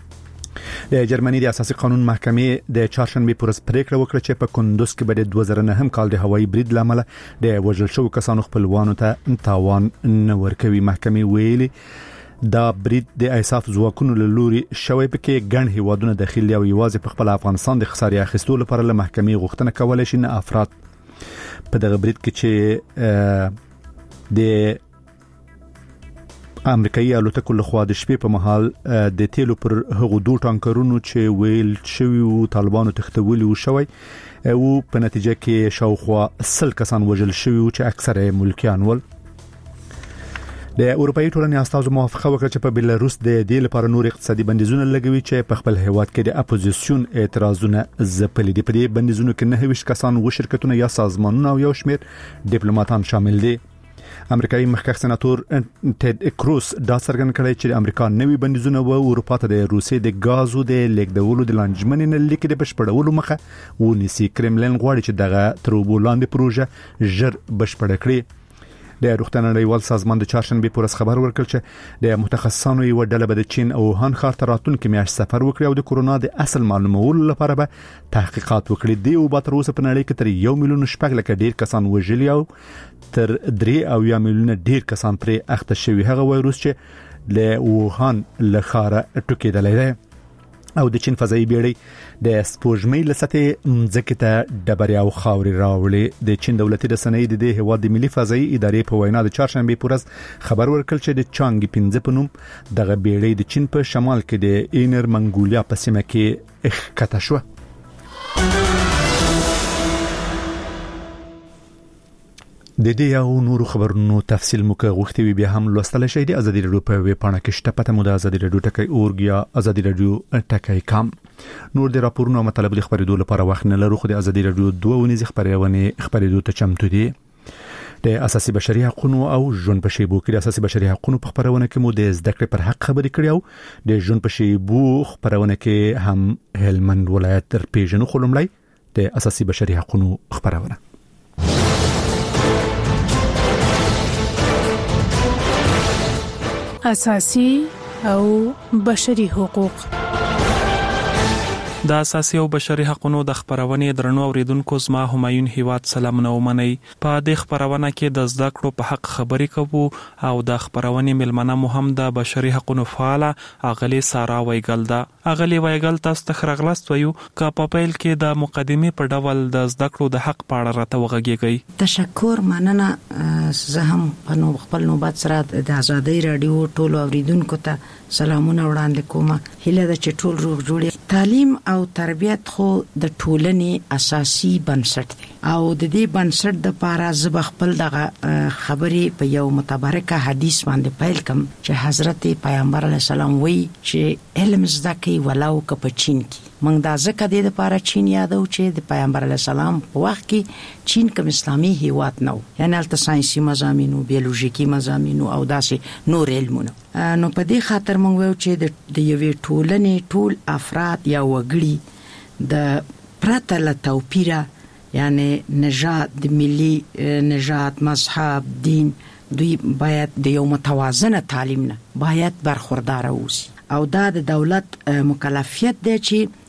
د جرمني د اساسي قانون محکمې د چهارشنبه پر ورځ پریکړه وکړه چې په کندوز کې به د دوه زره نهم کال د هوایي برید لامل د وژل شوو کسانو خپلوانو ته تاوان نه ورکوي. محکمې ویلي دا برید د ایساف ځواکونو له لوري شوی پکې ګڼ هیوادونه داخلي او یوازې په خپل افغانستان د خسارې اخیستلو لپاره له محکمې غوښتنه کولای شي نه افراد په دغه برید کې چې د امریکایي الوتکو له خوا د شپې په مهال د تیلو پر هغو دوه ټانکرونو چې ویل شوی او طالبانو تختولي و شوی او په نتیجه کې شاوخوا سل کسان وژل شوی او چې اکثره ملکیان ول. د اروپאי ټولنې استازو موافقه وکړه چې په بلاروس د دې لپاره نور اقتصادي بندیزونه لګوي چې په خپل هیواد کې د اپوزیسیون اعتراضونه ځپلي دي. په دې بندیزونو کې نه هیڅ کسان و شرکتونه یا سازمانونه او یو شمېر ډیپلوماټان شامل دي. امریکایي مخکښ سناتور ټید کروس دا څرګند کړی چې امریکا نوي بندیزونه و اروپا ته د روسي د غازو د لیکدولو د لانجمنې نه لیک د بشپړولو مخه ونیسي. کرملین غواړي چې دغه تروبولاندې پروژه ژر بشپړ کړي. د روغتیا نړیوال سازمان د چهارشنبه پر ورځ خبر ورکړ چې د متخصصانو یو ډله به د چین او ووهان ښار ته راتلونکي میاشت سفر وکړي او د کورونا د اصل معلومولو لپاره به تحقیقات وکړي. دی او به تر اوسه په نړۍ کې تر یو میلیون شپږ لکه ډیر کسان وژلي او تر درې او یا میلیون ډیر کسان پرې اخته شوي. هغه وایروس چې له ووهان له ښاره ټوکېدلی دی او د چین فضایي بیړۍ د سپوږمۍ له سطحې مځکې ته ډبرې او خاورې راوړې. د چین دولتي رسنۍ د دې هیواد د ملي فضایي ادارې په وینا د چهارشنبه پر ورځ خبر ورکړ چې د چانګ پنځه په نوم دغه بیړۍ د چین په شمال کې د اینر منګولیا په سیمه کې ښکته شوه. د دې او نورو خبرونو تفصیل مو که غوښتي وي بیا هم لوستل شئ د ازادي رادیو په ویب پاڼه کې شته. پته مو د ازادي رادیو ټکی اورګ یا ازادي رادیو ټکی کام. نور د راپورونو او مطلب د خبرېدو لپاره وخت نه لرو خو د ازادي رادیو دوه ونیزې خبرونه خبرېدو ته چمتو دي. د اساسي بشري حقوقو او ژوند په شیبو کې د اساسي بشري حقوقو په خبرونه کې مو د زده کړې پر حق خبرې کړې او د ژوند په شیبو خبرونه کې هم هلمند ولایت تر پیژنو خلمړی د اساسي بشري حقوقو خبرونه. اساسي او بشري حقوق د اساسي او بشري حقوقو د خبرونې درنو اوریدونکو زما همایون هیواد سلامونه ومني. په دې خبرونه کې د زده کړو په حق خبرې کوو او د خبرونې ملمنه مهم د بشري حقوقو فعال اغلی سارا وایګل دا اغلی وایګل تاسو ته خرغلست ویو کا په پیل کې د مقدمه په ډول د زده کړو د حق په اړه راته وغږیږي. تشکر مننه. زه هم په نو خپل نوبت سره د ازادي رادیو ټولو اوریدونکو ته سلامونه وړاندې کوم. هیله ده چې ټول روغ جوړ. تعلیم او تربیت خو د ټولنې اساسي بنسټ دی او د دې بنسټ د پاره زب خپل دغه خبرې په یو متبرکه حدیث باندې پیل کوم چې حضرت پیغمبر علی السلام وی چې علم زده کی ولو ک په چین کې موږ دا ځکه د لپاره چین یادو چې د پیغمبر علی السلام په وخت کې چین کوم اسلامي هیواد نو یعنی الته ساينسي مضامین او بیولوژیکي مضامین او داسې نور علمونه نو په دې خاطر موږ وایو چې د یوې ټولنې ټول افراد یا وګړي د پرته له توپیره یعنی نژاد د ملي نژاد مذهب دین دوی باید د یو متوازنه تعلیم نه باید برخوردار اوسي او دا د دولت مکلفیت دی چې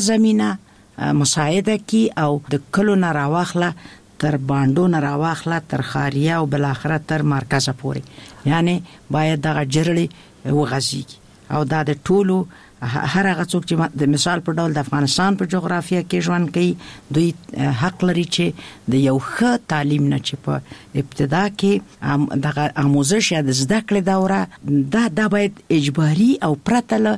خزمینه مساعده کی او د کلو نه راواخله تر باندو نه راواخله تر خاریه او بل اخره تر مرکز پورې یعنی باید دغه جرړي وغځي او دا د ټولو هر هغه څوک چې د مثال په ډول د افغانستان په جغرافیه کې ژوند کوي دوی حق لري چې د یو ښه تعلیم نه چې په ابتدا کې دغه آموزش یا د زده کړې دوره دا د باید اجباري او پرتله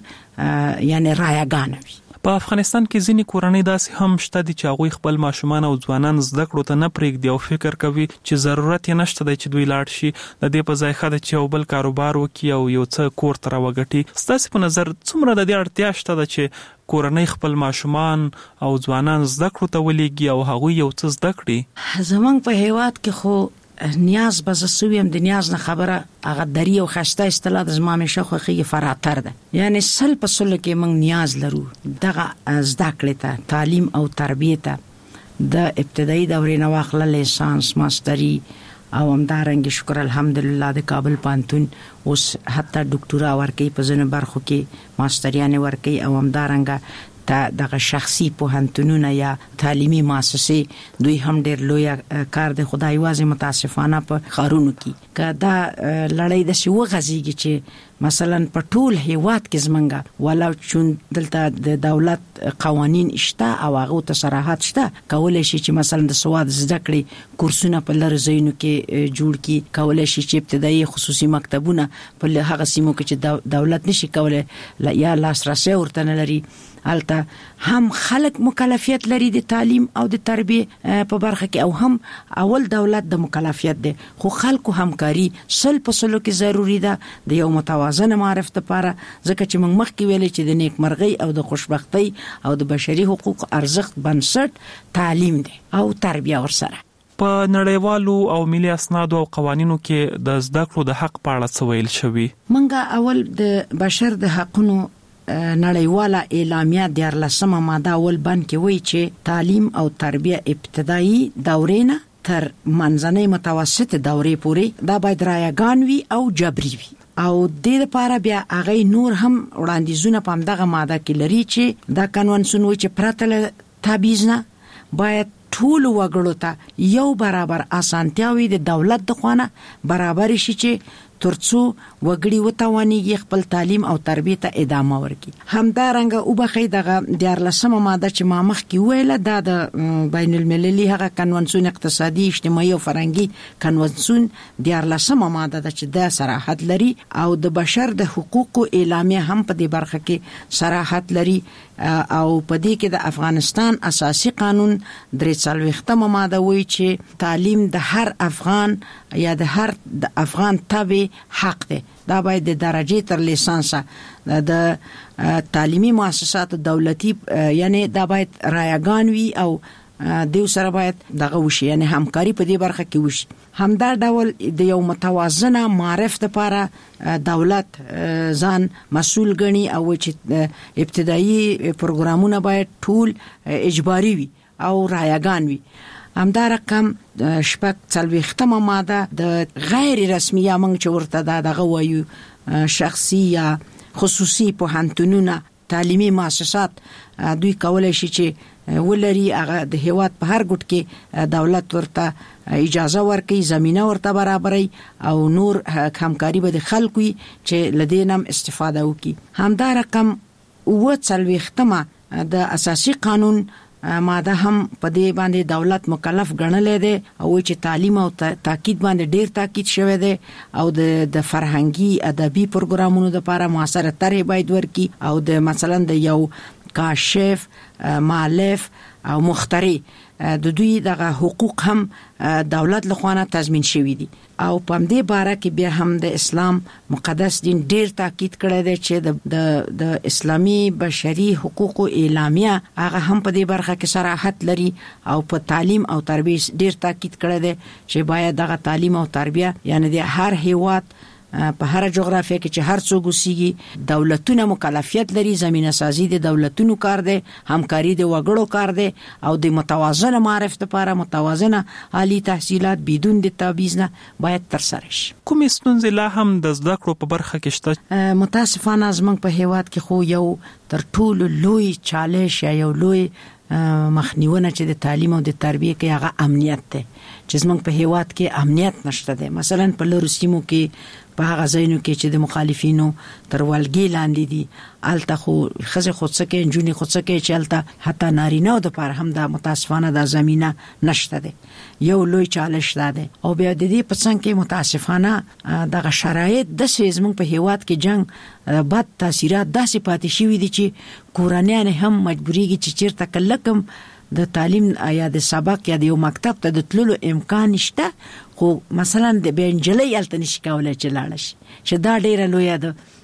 یعنی رایګان وي. په افغانستان کې ځینې کورنۍ داسې هم شته دي چې هغوی خپل ماشومان او ځوانان زده کړو ته نه پرېږدي او فکر کوي چې ضرورت یې نشته دی چې دوی لاړ شي د دې په ځای ښه ده چې یو بل کاروبار وکړي او یو څه کور ته راوګټي. ستاسې په نظر څومره د دې اړتیا شته ده چې کورنۍ خپل ماشومان او ځوانان زده کړو ته ولېږي او هغوی یو څه زده کړي؟ زمونږ په هیواد کې خو نیاز به زسویم د نیاز نه خبره هغه دری او خسته اصطلاح د زما مشه خوخي فراتر ده یعنی سل په سل کې موږ نیاز لرو دغه زده کړې ته تعلیم او تربیه ته د ابتدایي دورې نه واخله لیسانس ماستری او همدارنګه شکر الحمدلله د کابل پانتون اوس حتی ډاکټورا ورکي په ځینو برخو کې ماستریانه ورکي او همدارنګه تا دغه شخصي پوهنتونونه یا تعلیمي مؤسسې دوی هم ډېر لوی کار د خدای واځي متاسفانه په خارونو کې کدا لړۍ د شو غزيږي چې مثلا په ټول هیواد کې زمنګا ولو چې دلته د دولت قوانين شته او هغه ته صراحت شته کولای شي چې مثلا د سواد زده کړې کورسونه په لر زینو کې جوړ کی کولای شي چې ابتدایي خصوصي مکتبونه په هغه سیمو کې چې دولت نشي کولای یا لاسرسي ورته نه لري البته هم خلک مکلفیت لري د تعلیم او د تربیه په برخه کې او هم اول دولت د مکلفیت ده خو خلکو همکاري سل په سلو کې ضروری ده د یو متوازن معرفت لپاره ځکه چې موږ مخکې ویل چې د نیکمرغي او د خوشبختی او د بشري حقوق ارزښت بنسټ تعلیم ده او تربیه ورسره. په نړیوالو او ملي اسنادو او قوانینو کې د زده کړو د حق په اړه څه ویل شوی؟ موږ اول د بشر د حقونو نړیواله اعلامیه د لسمه ماده اول بند کې وایي چې تعلیم او تربیه ابتدایي دورې نه تر منځنۍ متوسطه دورې پورې دا باید رایګان وي او جبري وي او د دې لپاره بیا هغه نور هم وړاندیزونه په دغه ماده کې لري چې دا کنونسون وایي چې پرته تابعیض نه باید ټول وګړو ته یو برابر اسانتیاوي د دولت د خوانه برابر شي چې ترڅو وګړي وتوانيږي خپل تعلیم او تربیه ته ادامه ورکړي. همدارنګه او بخې دغه د لسمه ماده چې ما مخ کې ویله دا د بین المللي هغه کنونسون اقتصادي اجتماعي او فرهنګي کنونسون د لسمه ماده چې د صراحت لري او د بشر د حقوقو اعلامیه هم په دې برخه کې صراحت لري او په دې کې د افغانستان اساسي قانون درې څلوېښتمه ماده وایي چې تعلیم د هر افغان یا د هر د افغان تابع حق دی. دا باید د درجه تر لیسانس د تعلیمي مؤسسات دولتي یعنی دا باید رایګان وي او دیو سره باید دغه وشي یعنی همکاري په دې برخه کې وشي. همدا ډول د یو متوازنه معرفت لپاره دولت ځان مسؤل ګڼي او چې ابتدایي پروګرامونه باید ټول اجباري وي او رایګان وي. همدا رقم شپږ څلوېښتمه ماده د غیر رسمي یا موږ چې ورته دا دغه وایو شخصي یا خصوصي پوهنتونونه تعلیمي مؤسسات دوی کولای شي چې ولري هغه د هیواد په هر ګټ کې دولت ورته اجازه ورکړي زمينه ورته برابرې او نور همکاري به د خلکو چې لدینم استفاده وکړي. همدا رقم و څلوېښتمه د اساسي قانون ماده هم په دې باندې دولت مکلف ګڼلې ده او چې تعلیم او تاکید باندې ډیر تاکید شوی دی او د د فرهنګي ادبي پروګرامونو لپاره موثره طرح باید ورکړي او د مثلا د یو کاشف، مالف او مخترع د دوی دغه حقوق هم دولت لخوا تضمین شوی دي. او په دې باره کې بیا هم د اسلام مقدس دین ډیر تاکید کړی دی چې د د اسلامي بشري حقوقو اعلامیه هغه هم په دې برخه کې صراحت لري او په تعلیم او تربیه ډیر تاکید کړی دی چې باید دغه تعلیم او تربیه یعنی د هر هیواد په هر جغرافیه کې چې هر څوک وسیږي دولتونه مکلفیت لري، زمينه سازي د دولتونو کار دی، همکاري د وګړو کار دی او د متوازنه معرف لپاره متوازنه عالی تحصیلات بدون د تبعیض نه باید تر سره شي. کوم ستونزې لا هم د زده کړو په برخه کې شته؟ متاسفانه زمونږ په هیواد کې خو یو تر ټولو لوی چالش یا یو لوی مخنیونه چې د تعلیم او د تربیه کې هغه امنیت دی چې زمونږ په هیواد کې امنیت نشته دی. مثلا په لوري سیمو کې په هغه ځایونو کې چې د مخالفینو تر ولګي لاندې دي الته خو خزه خودسکه انجونی خودسکه چې الته حتی نارینه د پر هم د متاسفانه د زمينه نشته دي. یو لوی چالش ده او بیا د دې په څنګه کې متاسفانه دغه شرایط د سیزمن په هیواد کې جنگ بد تاثیرات داسې پاتې شوې دي چې کورنیان هم مجبوريږي چې چیرته کلکم د تعلیم یا د سبق یا د یو مکتب ته د تللو امکان نشته، خو مثلا د بنجلې الته نشي کولای چې لاړ شي چې دا ډیره لوی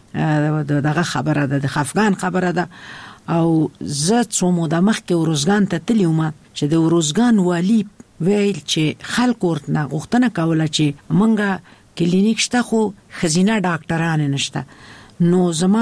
ده دغه خبره ده د افغان خبره ده. او زه څو موده مخکې ورزګان ته تلم چې د ورزګان والی ویل چې خلک ورته غوښتنه کوله چې مونږه کلینیک شته خو خزینه ډاکټران نشته. نو زما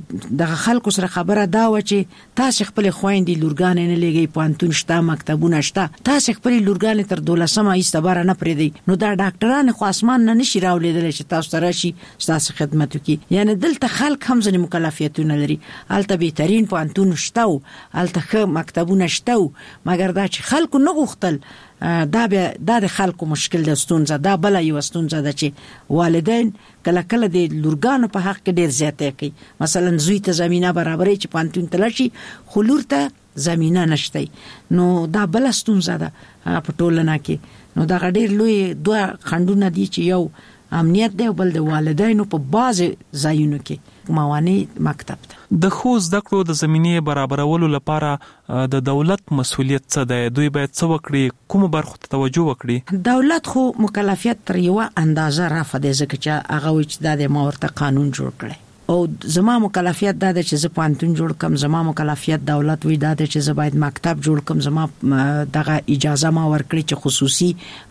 د خلکو سره خبره دا و چې تاسو خپل خويندې لورګان نه لګي پانتون شته مکتبونه شته تاسو خپل لورګان تر دولسمه ایستبار نه پریدي. نو دا ډاکټران خو اسمان نه نشي راولېدل چې تاسو سره شي تاسو خدمت وکي. یعنی دلته خلک هم ځنې مکلفیتونه لري، الته بهترین پانتون شته او الته مکتبونه شته، مګر دا چې خلکو نه غوښتل دا به د خلکو مشکل د ستونزه دا بل یو ستونزه ده چې والدین کله کله د لورګانو په حق کې ډیر زیاته کوي. مثلا زوی ته زمينه برابرې چې پانتون تلشي خو لور ته زمينه نشته، نو دا بل ستونزه ده په ټولنه کې. نو دا ډیر لوی دوه خندونه دي چې یو امنیت دی او بل د والدینو په باز ځایونو کې موانع مکتب ده. د خو زده کړو د زمینه برابرولو لپاره د دولت مسؤلیت څه دی؟ دوی باید څه وکړي؟ کوم برخو ته توجه وکړي؟ دولت خو مکلفیت تر یو اندازه رافع دی ځکه چې هغه وچ د مورته قانون جوړ کړي او زما مکلفیت دا ده چې زه پانتون جوړ کم، زما مکلفیت دولت وی دا ده چې زه باید مکتب جوړ کم، زما دغه اجازه ما ورکړي چې خصوصي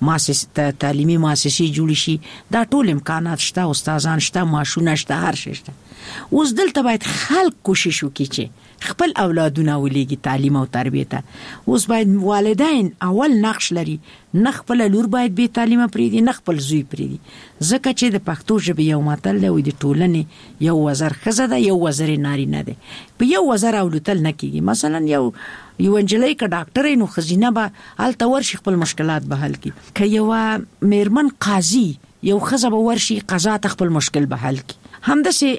مؤسسه تعلیمي مؤسسې جوړ شي. دا ټول امکانات شته، استادان شته، ماشونه شته، هر شي شته. اوس دلته باید خلک کوشش وکړي چې خپل اولادونه ولېږي تعلیم او تربیه ته. اوس باید والدین اول نقش لري، نه خپل لور باید به تعلیم پریدي نه خپل زوی پریدي، ځکه چې د پښتو ژبې یو متل دی د ټولنې یو وزر خزه ده یو وزر نارینه ده. په یو وزر اولتل نه کیږي. مثلا یو یو انجلۍ ک ډاکټر نو خزینه به الته ورشي خپل مشکلات به حل کی. ک یو میرمن قاضي یو خزه به ورشي قضا خپل مشکل به حل کی. همداسې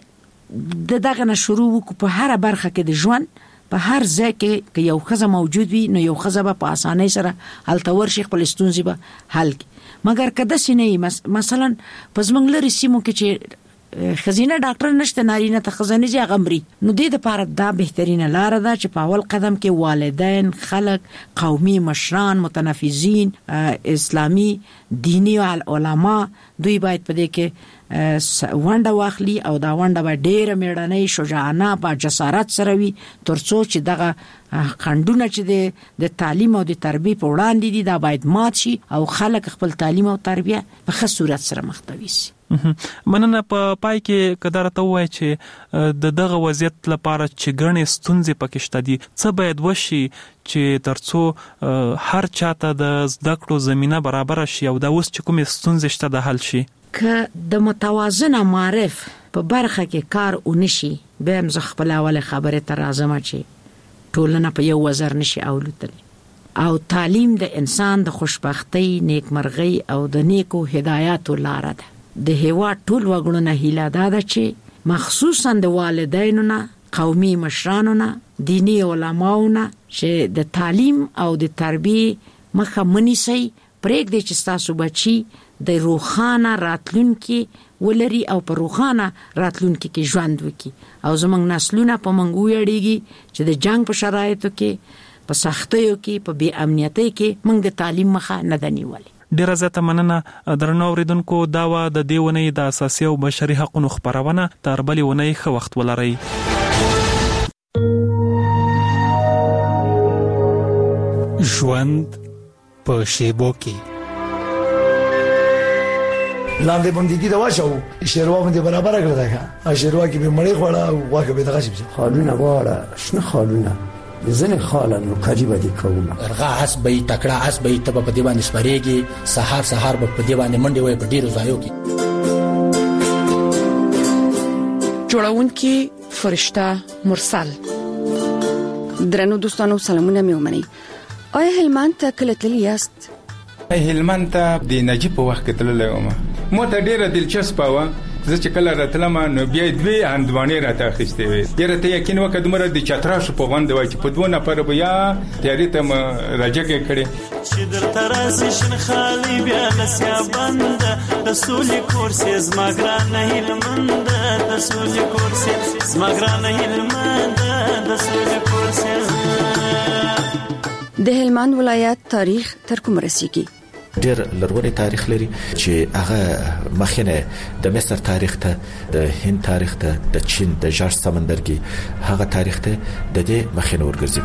د دغه نه شروع وک په هر برخه کې د ژوند په هر ځای کې که یو خزه موجود وي نو یو خزه به په اسانۍ سره هلته ورشي خپل ستونزې به حل کړي. مګر که داسې نه وي مثلا په زموږ لرې سیمو کې چې خزینه ډاکټر نشته نارینه ته خزانه جي غمري، نو دې لپاره دا بهترینه لار ده چې په اول قدم کې والدین، خلک، قومي مشران، متنفذین، اسلامي دینی علما دوی باید په دې کې ونده واخلي او دا ونده به ډیره میړنۍ شجاعانه په جسارت سره وي ترڅو چې دغه خندونه چې د تعلیم او د تربیه په وړاندې دي دا باید مات شي او خلک خپل تعلیم او تربیه په ښه صورت سره مخته شي. مننه. په پای کې کدار ته وای چې د دغه وضعیت لپاره چې ګڼې ستونزې پکې شته دي څه باید وشي چې ترڅو هر چاته د زده کړو زمينه برابر شي او دا اوس چې کومې ستونزې شته د حل شي؟ که د متوازنه معرف په برخه کې کار ونشي به هم زه خپل اوله خبره تر اعظم چې ټولنه په یو وزر نشي اولتل او تعلیم د انسان د خوشبختی، نیکمرغي او د نیکو هدایاتو لار ده. د هیواد ټول وګړو هیله ده چې مخصوصا د والدینو نه، قومي مشرانو نه، دینی علماو نه چې د تعلیم او د تربیه مخه منیسي پرېږدي چې تاسو بچي د روخانه راتلونکي ولري او په روخانه راتلونکي کې ژوند وکړي او زموږ نسلونه په موږ ویړيږي چې د جنگ په شرایطو کې په سختیو کې په بې امنیتۍ کې موږ د تعلیم مخه نه دنیولې. ډیره زیاته مننه درنو اوریدونکو. دا و د دې ونې د اساسي او بشري حقوقو خبرونه. تر بلې ونې ښه وخت ولرئ. ژوند په شیبو کې لاندې باندې دي دا واچو شیروا باندې برابر کړل دا شیروا کې به مړی خوړه واکه به دغه شي خالونه واړه شنه خالونه ځنه خالن نو قریبه دي کومه ارغا اس به تکړه اس به تب په دی باندې سپریږي سحر سحر په دی باندې منډي وي په ډیرو ځایو کې جوړونکي فرشته مرسل. درنو دوستانو سلامونه مې ومني. آیا هلمند ته کله تللی یاست؟ هلمند ته د نجیب په وخت کې تللی وم. مو ته ډیره دلچسپه وه. زه چې کله راتلم نو بیا دوی اندوانې راته اخیستې وې. یاره ته یقین وکړه دومره د چتراشو په غونډه وای چې په دوه نفره به یا تیارې ته م راجګې کړې چې درته راسي شین خالي بیا لسیا بند د سولې کورسې زما ګرانه هلمند د سولې کورسې زما ګرانه هلمند د سولې کورسې. د هلمند ولایت تاریخ تر کوم رسیږي؟ ډېر لرغونی تاریخ لري چې هغه مخینه د مصر تاریخ ته د هند تاریخ ته د چین د جاش سمندرګي هغه تاریخ ته د دې مخینه ورګرځي.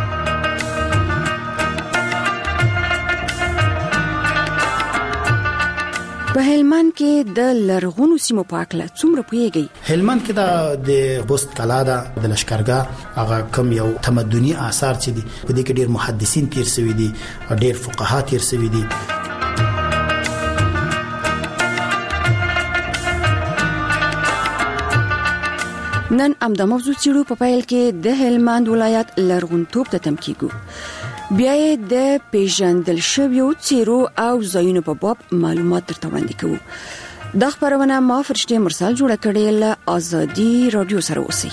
په هلمند کې د لرغونو سیمو په اړه څومره پوهیږئ؟ هلمند کې د بست کلا د لشکرګاه هغه کم یو تمدني آثار چې دي په دې کې ډېر محدثین تیر شوي دي او ډېر فقها تیر شوي دي. نن امدا موضوع چیرو په پایل کې د هلمند ولایت لرغونتوب ته تم کیږو. بیا د پیژندل شویو چیرو او ځایونو په باب معلومات درته وړاندې کوو. دا خبرونه ما فرشته مرسل جوړه کړې له ازادي رادیو سره اوسئ.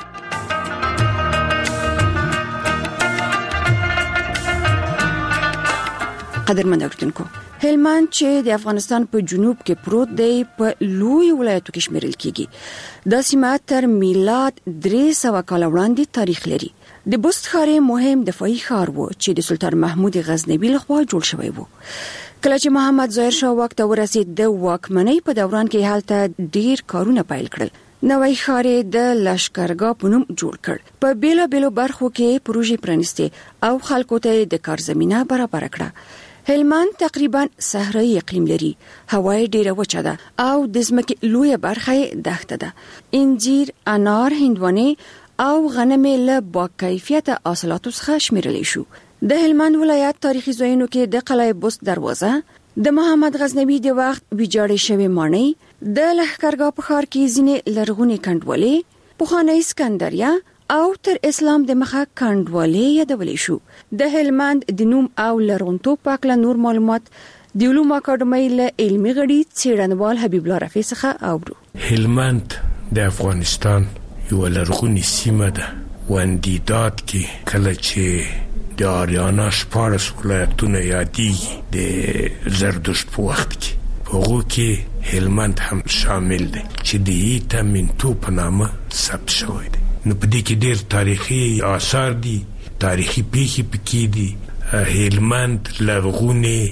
قدرمن اوریدونکو، هلمند چې د افغانستان په جنوب کې پروت دی په لوی ولایتو کې شمیرل کیږي. دا سیمه تر میلاد درې سوه کال وړاندې تاریخ لري. د بست ښار مهم دفاعي ښار و چې د سلطان محمود غزنوي لخوا جوړ شوی و. کله چې محمد ظاهر شاه واک ته ورسید د واکمنۍ په دوران کې هلته ډیر کارونه پیل کړل. نوی ښار د لشکرګاه په نوم جوړ کړ. په بیلو بیلو برخو کې پروژې پرانیستې او خلکو ته د کار زمينه برابر کړه. هلمند تقریبا صحرایي اقلیم لري. هوا ډیره وچه ده او د ځمکې لویه برخه دښته ده. انجیر، انار، هندوانه او غنم له با کیفیت حاصلاتو څخه شمیرل شو. د هلمند ولایت تاریخي ځایونو کې د قلعه بست دروازه، د محمد غزنوي د وخت ویجاړې شوی ماڼۍ، د لښکرګاه په ښار کې ځینې لرغونې کنډوالې، پخوانی اسکندریه او تر اسلام د مخه کنډوالې یادولې شو. د هلمند د نوم او لرغونتوب په اړه نور معلومات د علومو اکاډمۍ له علمي غړي څېړنوال حبیب الله رفیع څخه اورو. هلمند د افغانستان یو لرغونی سیمه ده. وندیداد کې کله چې د آریانا شپاړس ولایتونه یادېږي د زردشت په وخت کې په هغو کې هلمند هم شامل دی چې د هیته منتو په نامه ثبت شوی دی. نو په دې کې ډېر تاریخي آثار دي، تاریخي پیښې پکې دي. هلمند لرغونی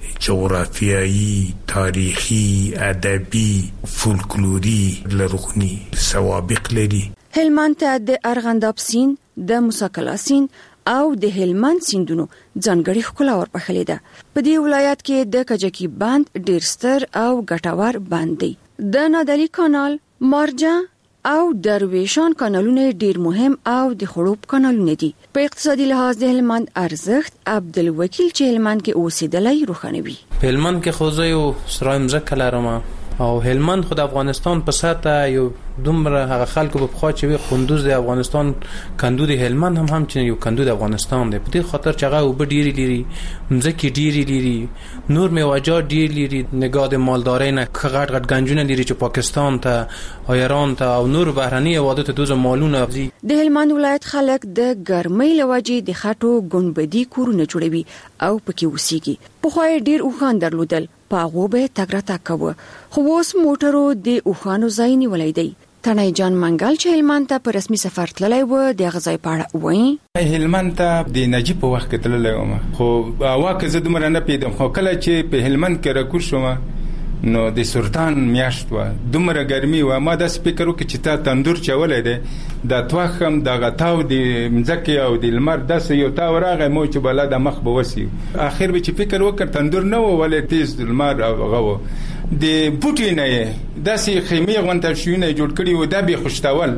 جغرافیایی، تاریخي، ادبي، فولکلوري لرغونی سوابق لري. هلمند ته د ارغنداب سیند، د موسی کلا سیند او د هلمند سیندونو ځانګړي ښکلا ورپخلې ده. په دې ولایت کې د کجکی بند ډېر ستر او ګټور بند دی. د نادعلي کانال، مارجه او درویشان کانالونه ډیر مهم او د خړوب کانالونه دي. په اقتصادي لحاظ د هلمند ارزښت عبدالوکیل چې هلمند کې اوسېدلی روښانوي. په هلمند کې خو زه یو سرای مځکه لرم او هلمند خو د افغانستان په سطح یو دومره هغه خلکو په خوا چې وي قندوز د افغانستان کندو د هلمند هم هم چې یو کندو د افغانستان دی. په دې خاطر چې هغه وب ډیری لري، مځکه ډیری لري، نور میوه‌جات ډیر لري، نگاه د مالدارۍ نه غټ غټ گنجونه لري چې پاکستان ته او ایران ته او نور بهرني هوادو ته دوزه مالونه دي. د هلمند ولایت خلک د ګرمۍ لوجې د خټو ګنبدي کورونه جوړوي او پکې اوسېږي. په خو ډیر اوخان درلودل پاغو به تګرا تاکو خو اوس موټرو د اوخانو ځای نیولای دی. تنای جان منګل چې هلمند ته په رسمي سفر تللی و د غزای پاړه وایي هلمند ته د نجیب په وخت کې تللی وم خو واکه زه دومره نه پیدم خو کله چې په هلمند کې راکوز شوم نو د سلطان میاشت و دومره ګرمي و ما داس فکر وکړ چې تا تندور چولې ده د توخم د غتاو د مځکه او د لمر داس یو تا ورغه مو چې بل د مخ بوسي اخر به چې فکر وکړ تندور نه و ولې تیز د لمر او غو د بوټي نه داسې خیمه غونټه شوونه جوړ کړي و دا به خوشتاول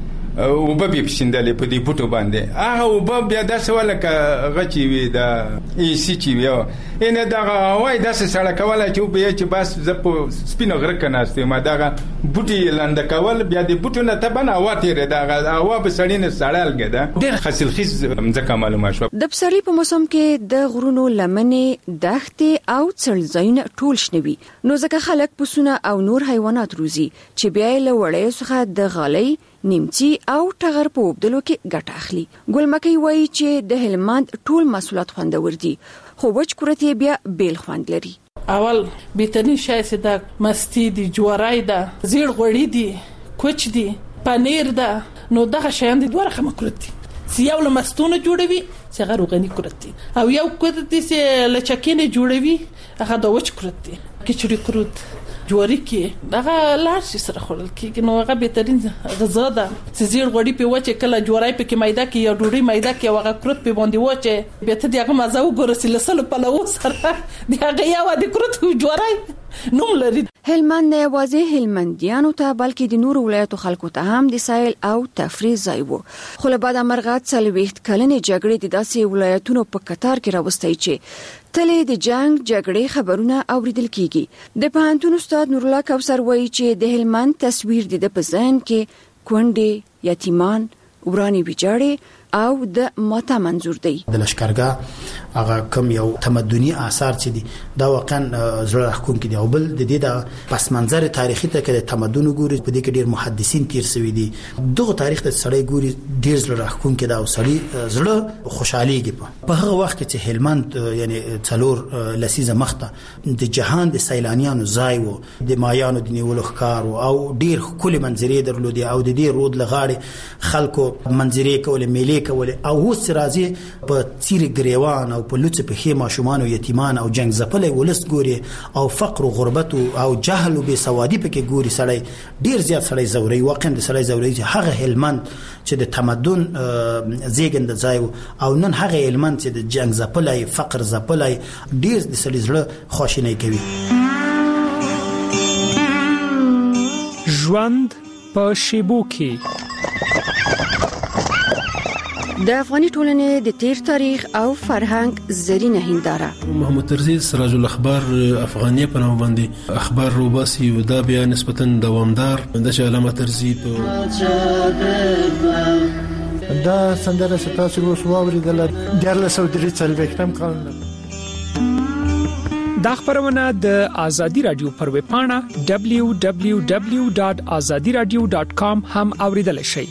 او به په شیندلې په دې بوټو باندې هغه او به بیا داسې ولکه غچي وي دا ای سی چی وي ان دا وای داسې سړک کوله چې به چې بس زپ سپینو غره کناستې ما دا بوټي لاند کول بیا د بوټو نه تبنه واته دا هوا به سړینه سړال غدا ډېر حاصل خیز مځکه معلومه شو. د پسرلي په موسم کې د غرونو لمنې دښتې او څړځایونه ټول شنوي نو ځکه خلک پسونه او نور حیوانات روزي چې بیا له وړې څخه د غالۍ نیمچی او ټغر په وبدلو کې ګټه اخلي. ګلمکۍ وایي چې د هلمند ټول محصولات خوندور دي خو وچ کورته بیا بیل خوند لري. اول بیتنی شایسته د مستی دي جوړای ده زیړ غوړی دي کوچ دي پنیر ده نو دغه شیان دي دوه رقم کورته سیاو له مستونه جوړوي چې هغه روغني کورته او یو کورته چې لچکینه جوړوي هغه د وچ کورته کچړي کورته جوړی کې دغه لاش سره خورل کې نو هغه بهترین غذا ده چې زیړ غوړی په وچه کله جوړای په کې مایده کې یا ډوډۍ مایده کې هغه کورت په باندې وچه به ته دغه مزه وګورسي لسل په لو سره دغه یا و د کورت جوړای نوم لري. هلمند نه واځي هلمندیانو ته بلکې د نور ولایتو خلکو ته هم د سایل او تفریح ځای وو خو له بعد مرغات څلويخت کلنې جګړې د داسې ولایتونو په قطار کې راوستي چې تلې د جنگ جګړې خبرونه اوریدل کیږي. د پوهنتون استاد نور الله کوثر وایي چې د هلمند تصویر د په ذهن کې کونډې یتیمان ورانی ویجاړي او د ماته منظور دی. د لشکرګاه هغه کم یو تمدني آثار چې دي دا واقعا زړه راښکونکي دي او بل د دې د پس منظر تاریخي ته کې د تمدن ګوري په دې کې ډیر محدثین تیر شوی دي دغه تاریخ ته سړی ګوري ډیر زړه راښکونکي دا او سړی زړه خوشحاليږي په هغه وخت کې چې هلمند یعنی څلور لسیزه مخته د جهان د سیلانیانو ځای وو د مایانو د نیولو ښکار او ډیر کلی منظرې درلودي او د دې رود لغاړي خلکو منظرې کول میلې کول او اوس راځي په چیرې ګریوان او په لوڅ په خیمه شومان او یتیمان او جنگ زپلې ولس ګوري او فقر او غربت او جهل او بے سوادي پکې ګوري سړی ډیر زیات سړی زوري واقعا د سړی زوري چې هغه هلمند چې د تمدن زیږند ځای او نن هغه هلمند چې د جنگ زپلې فقر زپلې ډیر د سړي زړه خوشینه کوي. ژوند په شیبو کې د افغاني ټولنې د تیر تاریخ او فرهنګ زرینه هنداره محمد ترزی سراج الاخبار افغانیه په نوم باندې اخبار روباسي او دا بیا نسبتا دوامدار د علامه ترزی په دا سندره ستاسو اوس واوریدل د لسو درې څلويختم کال دا خبرونه د ازادي رادیو پر ویب پاڼه دبلیو دبلیو دبلیو ډاټ ازادي رادیو ډاټ کام هم اوریدل شئ.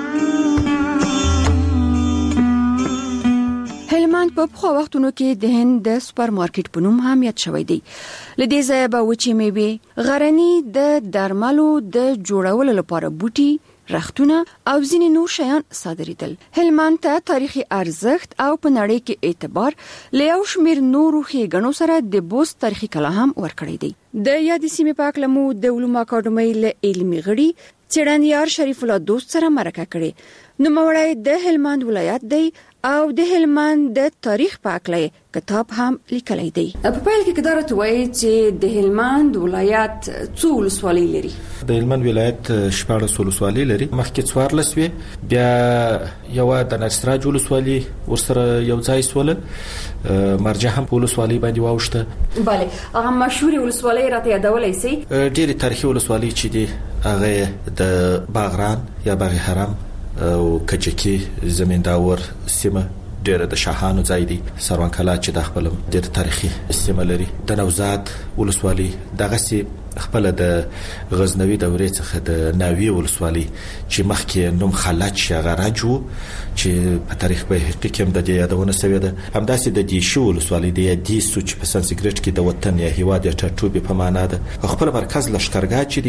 هلمند په خو وختونو کې د هند د سپر مارکیټ په نوم هم یاد شوی دی. لدې ځای به وچی میوه غرنی د درملو د جوړولو لپاره بوټي رختونه او ځینې نور شیان صادریدل. هلمند ته تاریخي ارزښت او په نړۍ کې اعتبار لیاو شمیر نورو ښېګڼو سره د بوست تاریخي کلا هم ورکړی دی. د یاد سیمې په اړه مو د علومو اکاډمۍ له علمي غړي څېړنیار شریف الله دوست سره مرکه کړې. نو موړی د هلمند ولایت دی او د هلمند د تاریخ په اړه کتاب هم لیکلی دی. په پیل کې کدارت وایي چې د هلمند ولایت څو ولسوالۍ لري. د هلمند ولایت شپږ ولسوالۍ لري. مخکې څوارلس وي بیا یو د نصرات ولسوالۍ ورسره یو ځای سوله مرجع هم په ولسوالۍ باندې واوښته. bale هغه مشهور ولسوالۍ راته یادولای سي. ډېری تاریخي ولسوالۍ چې دي هغه د باغران یا باغ حرم او کجکی زمینداور سیمه ډېر د شاهانو ځای دی. سروان کلا چې د خپل ډېر تاریخي سیمه لري. د نوزاد ولسوالۍ دغه سي خپل د غزنوي دورې څخه د ناوی ولسوالۍ چې مخکې نوم خلج شغراجو چې په تاریخ به حقیقت هم د دې یادونه شوې ده. همداسې د دې شو ولسوالۍ د دې سوچ په سانسکریت کې د وطن یا هیواد یا ټاټوبې په معنا ده. خپل مرکز لشکرګاه چې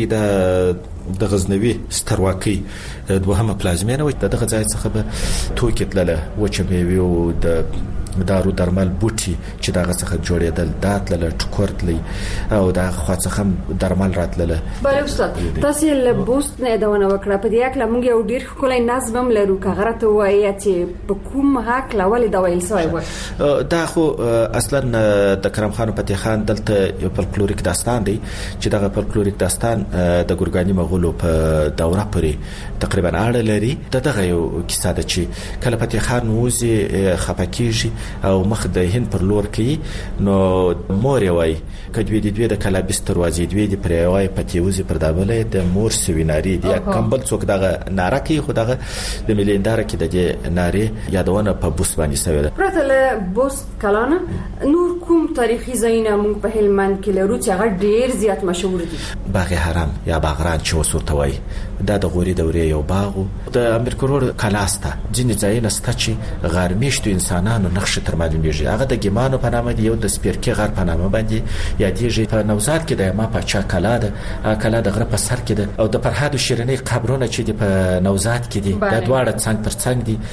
د د غزنوي سترواکۍ دوهمه پلازمینه و. دغه ځای څخه به توکي تلله وچه میوې او د دارو درمل بوټي چې دغه څخه جوړېدل داتله ټکورتلی او دغه خوا څخه درمل راتله. بله استاد تاسو له بوست نه دونه وکړه په دې اکله موږ یو ډیر ښکلی نظم لرو کغره ته وایي چې په کوم حق لول دا ویل سوی و. دا خو اصلا د کرم خان فتح خان دلته یو فولکلوریک داستان دی چې دغه فولکلوریک داستان د ګورګاني مغولو په دوره پورې تقریبا اړه لري. دغه یو کیسه ده چې کله فتح خان وځي خپکیږي او مخ د هند پر لور کوي نو مور وای کډوی د دوی د کلابست دروازې دوی د پرېوای پتیوزي پر دابلې د مور سویناری دی کمبل څوک دغه ناره کوي خو دغه د ملیندار کې د ناره یادونه په بوس باندې سوي ده. پرته له بوس کلانه نور کوم تاریخي ځایونه موږ په هلمند کې لرو چې هغه ډیر زیات مشهور دي. باغ حرم یا باغران چې وسورته وای دا د غوري دورې یو باغ د امیر کروړ کلاسته ځینې ځایونه سته چې غارمیشتو انسانانو نقش تر معلومیږي. هغه د ګمانو په نامه دی یو د سپیرکی غر په نامه باندې یادېږي. په نوزاد کې د ما پاچا کلا ده کلا د غره په سر کې ده او د فرهاد شیرینی قبرونه چې د په نوزاد کې دي د دواړه څنګ پر څنګ دي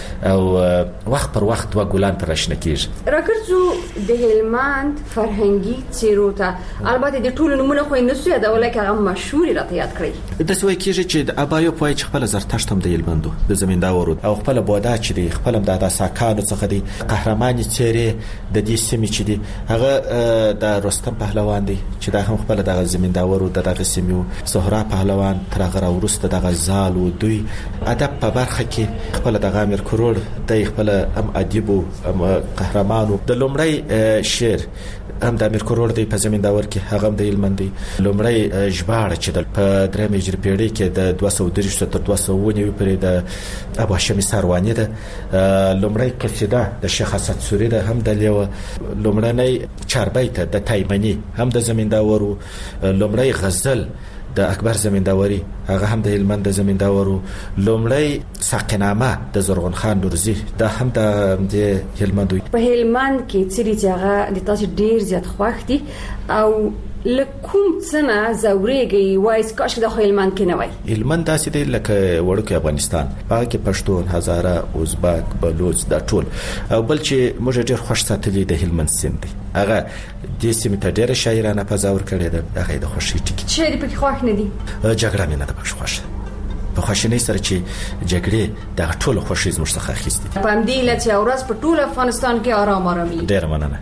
او وخت پر وخت وا ګلان پر راشنه کیږي. راکړو د هلمند فرهنګي څیرو ته البته د ټولو نمونه خو نه سوی دا ولکه هغه مشهور راته یاد کړی. د سوي کېږي چې د ابایو پوي چې خپل زرتشت هم د هلمندو د زمینداورو او خپل بودا چې دی خپل د ساکانو څخه دی قهرماني چیرې د دې سیمې چې دی هغه د رستم پهلوان دی چې دا هم خپل د زمینداورو دغه سیمو زهرا پهلوان تر هغه ورسته د غزال او دوی ادب په برخه کې خپل د امیر کروړ د خپل ام ادیبو ام قهرمانو د لومړی شعر هم د امیر کروړ دی په زمینداور کې هغه د هلمندي لومړی ژباړه چې په درېمه هجري پیړۍ کې د دوه سوه درې تر دوه سوه و نوي پورې د ابو هاشم ساروانی ده. لومړی قصیده د شیخ حسن سوری ده هم د لیو لومړنۍ چاربیت د تایمنی هم د زمینداورو لومړی غزل د اکبر زمینداوري هغه هم د هلمند د زمینداورو لومړی ساقنامه د زرغون خان نورزي دا هم د هلمند. په هلمند کې چې هغه د تاسو ډیر زیات خوښ دي او لکوم څنګه زوريږي وایس کاش د هلمند کې نه وای. هلمند داسې دی لکه وړوکی افغانستان هغه کې پښتون هزاره ازبک بلوچ دا ټول او بل چې موږ ډیر خوش ساتلی د هلمند سیند دی هغه د سیمې ته ډیره شاعرانه فزاور کړی ده هغه د خوشی ټکی چې دې پکې خوښ نه دي جګړه مې نه ده پکې خوښه په خوشنۍ سره چې جګړې د ټولو خوشي زموږ څخه اخیستي. په همدې لته چې اورس په ټول افغانستان کې آرام آرامي. ډیر مننه.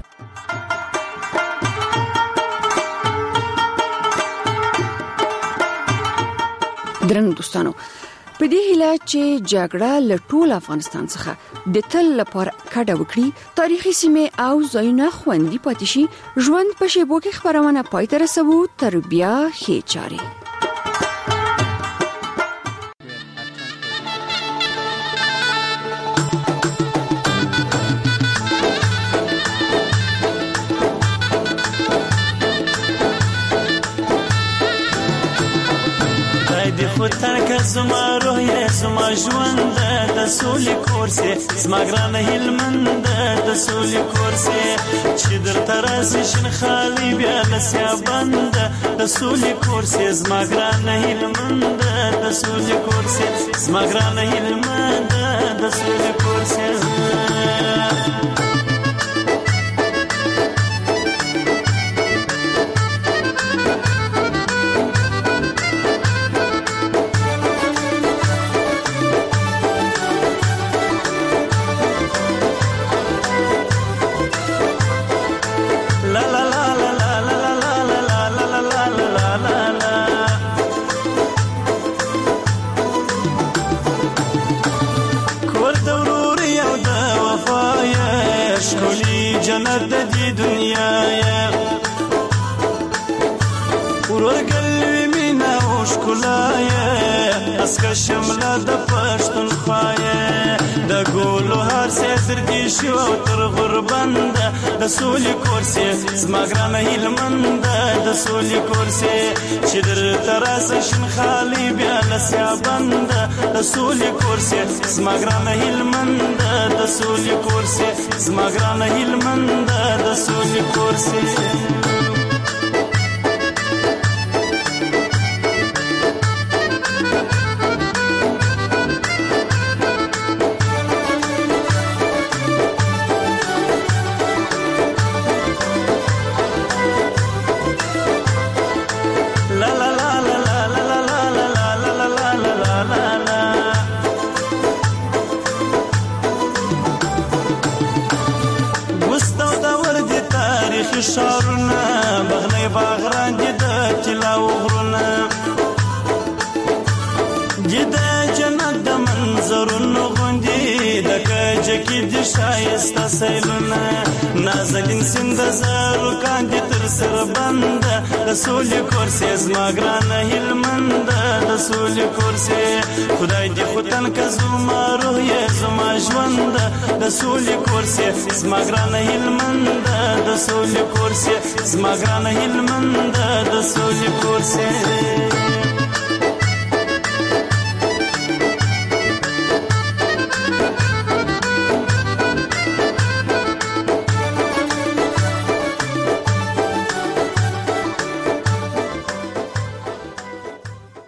درنو دوستانو په دې هیله چې جګړه له ټول افغانستان څخه د تل لپاره کډه وکړي تاریخي سیمه او ځایونه خوندي پاتې شي. ژوند په شیبو کې خبرونه پای ته رسوو تر بیا ښې چاري. تاکه زما روح یې زما ژوند د سولې کورسې زما ګرانه هلمند د سولې کورسې چې درته راځي شین خالي بیا لسیا بند د سولې کورسې زما ګرانه هلمند د سولې کورسې زما ګرانه هلمند د سولې کورسې. جنت د دې دنیا یا ورور قلبي مینا او ښکلا یا اسکه شمله د پښتون خوایې د ګولو هر سر دې شو تر غربند د سولې کورسې زما ګرانه هلمند د سولې کورسې چې در تراس شین خالي بیا لسیا بند د سولې کورسې زما ګرانه هلمند د سولې کورسې زما ګرانه هلمند د سولې کورسې شارونه بغلې باغران دي د چلا وغرونه جد جنت د منظرونو غوندي د کج کې د شایسته سیلونه نازلین سند زارو کاندي تر سر بند د سولې کورسې زما ګرانه هلمند د سولې کورسې خدای دې ختن که زما روح یې زما ژوند د سولې کورسې زما ګرانه هلمند د سولې کورسې زما ګرانه هلمند د سولې کورسې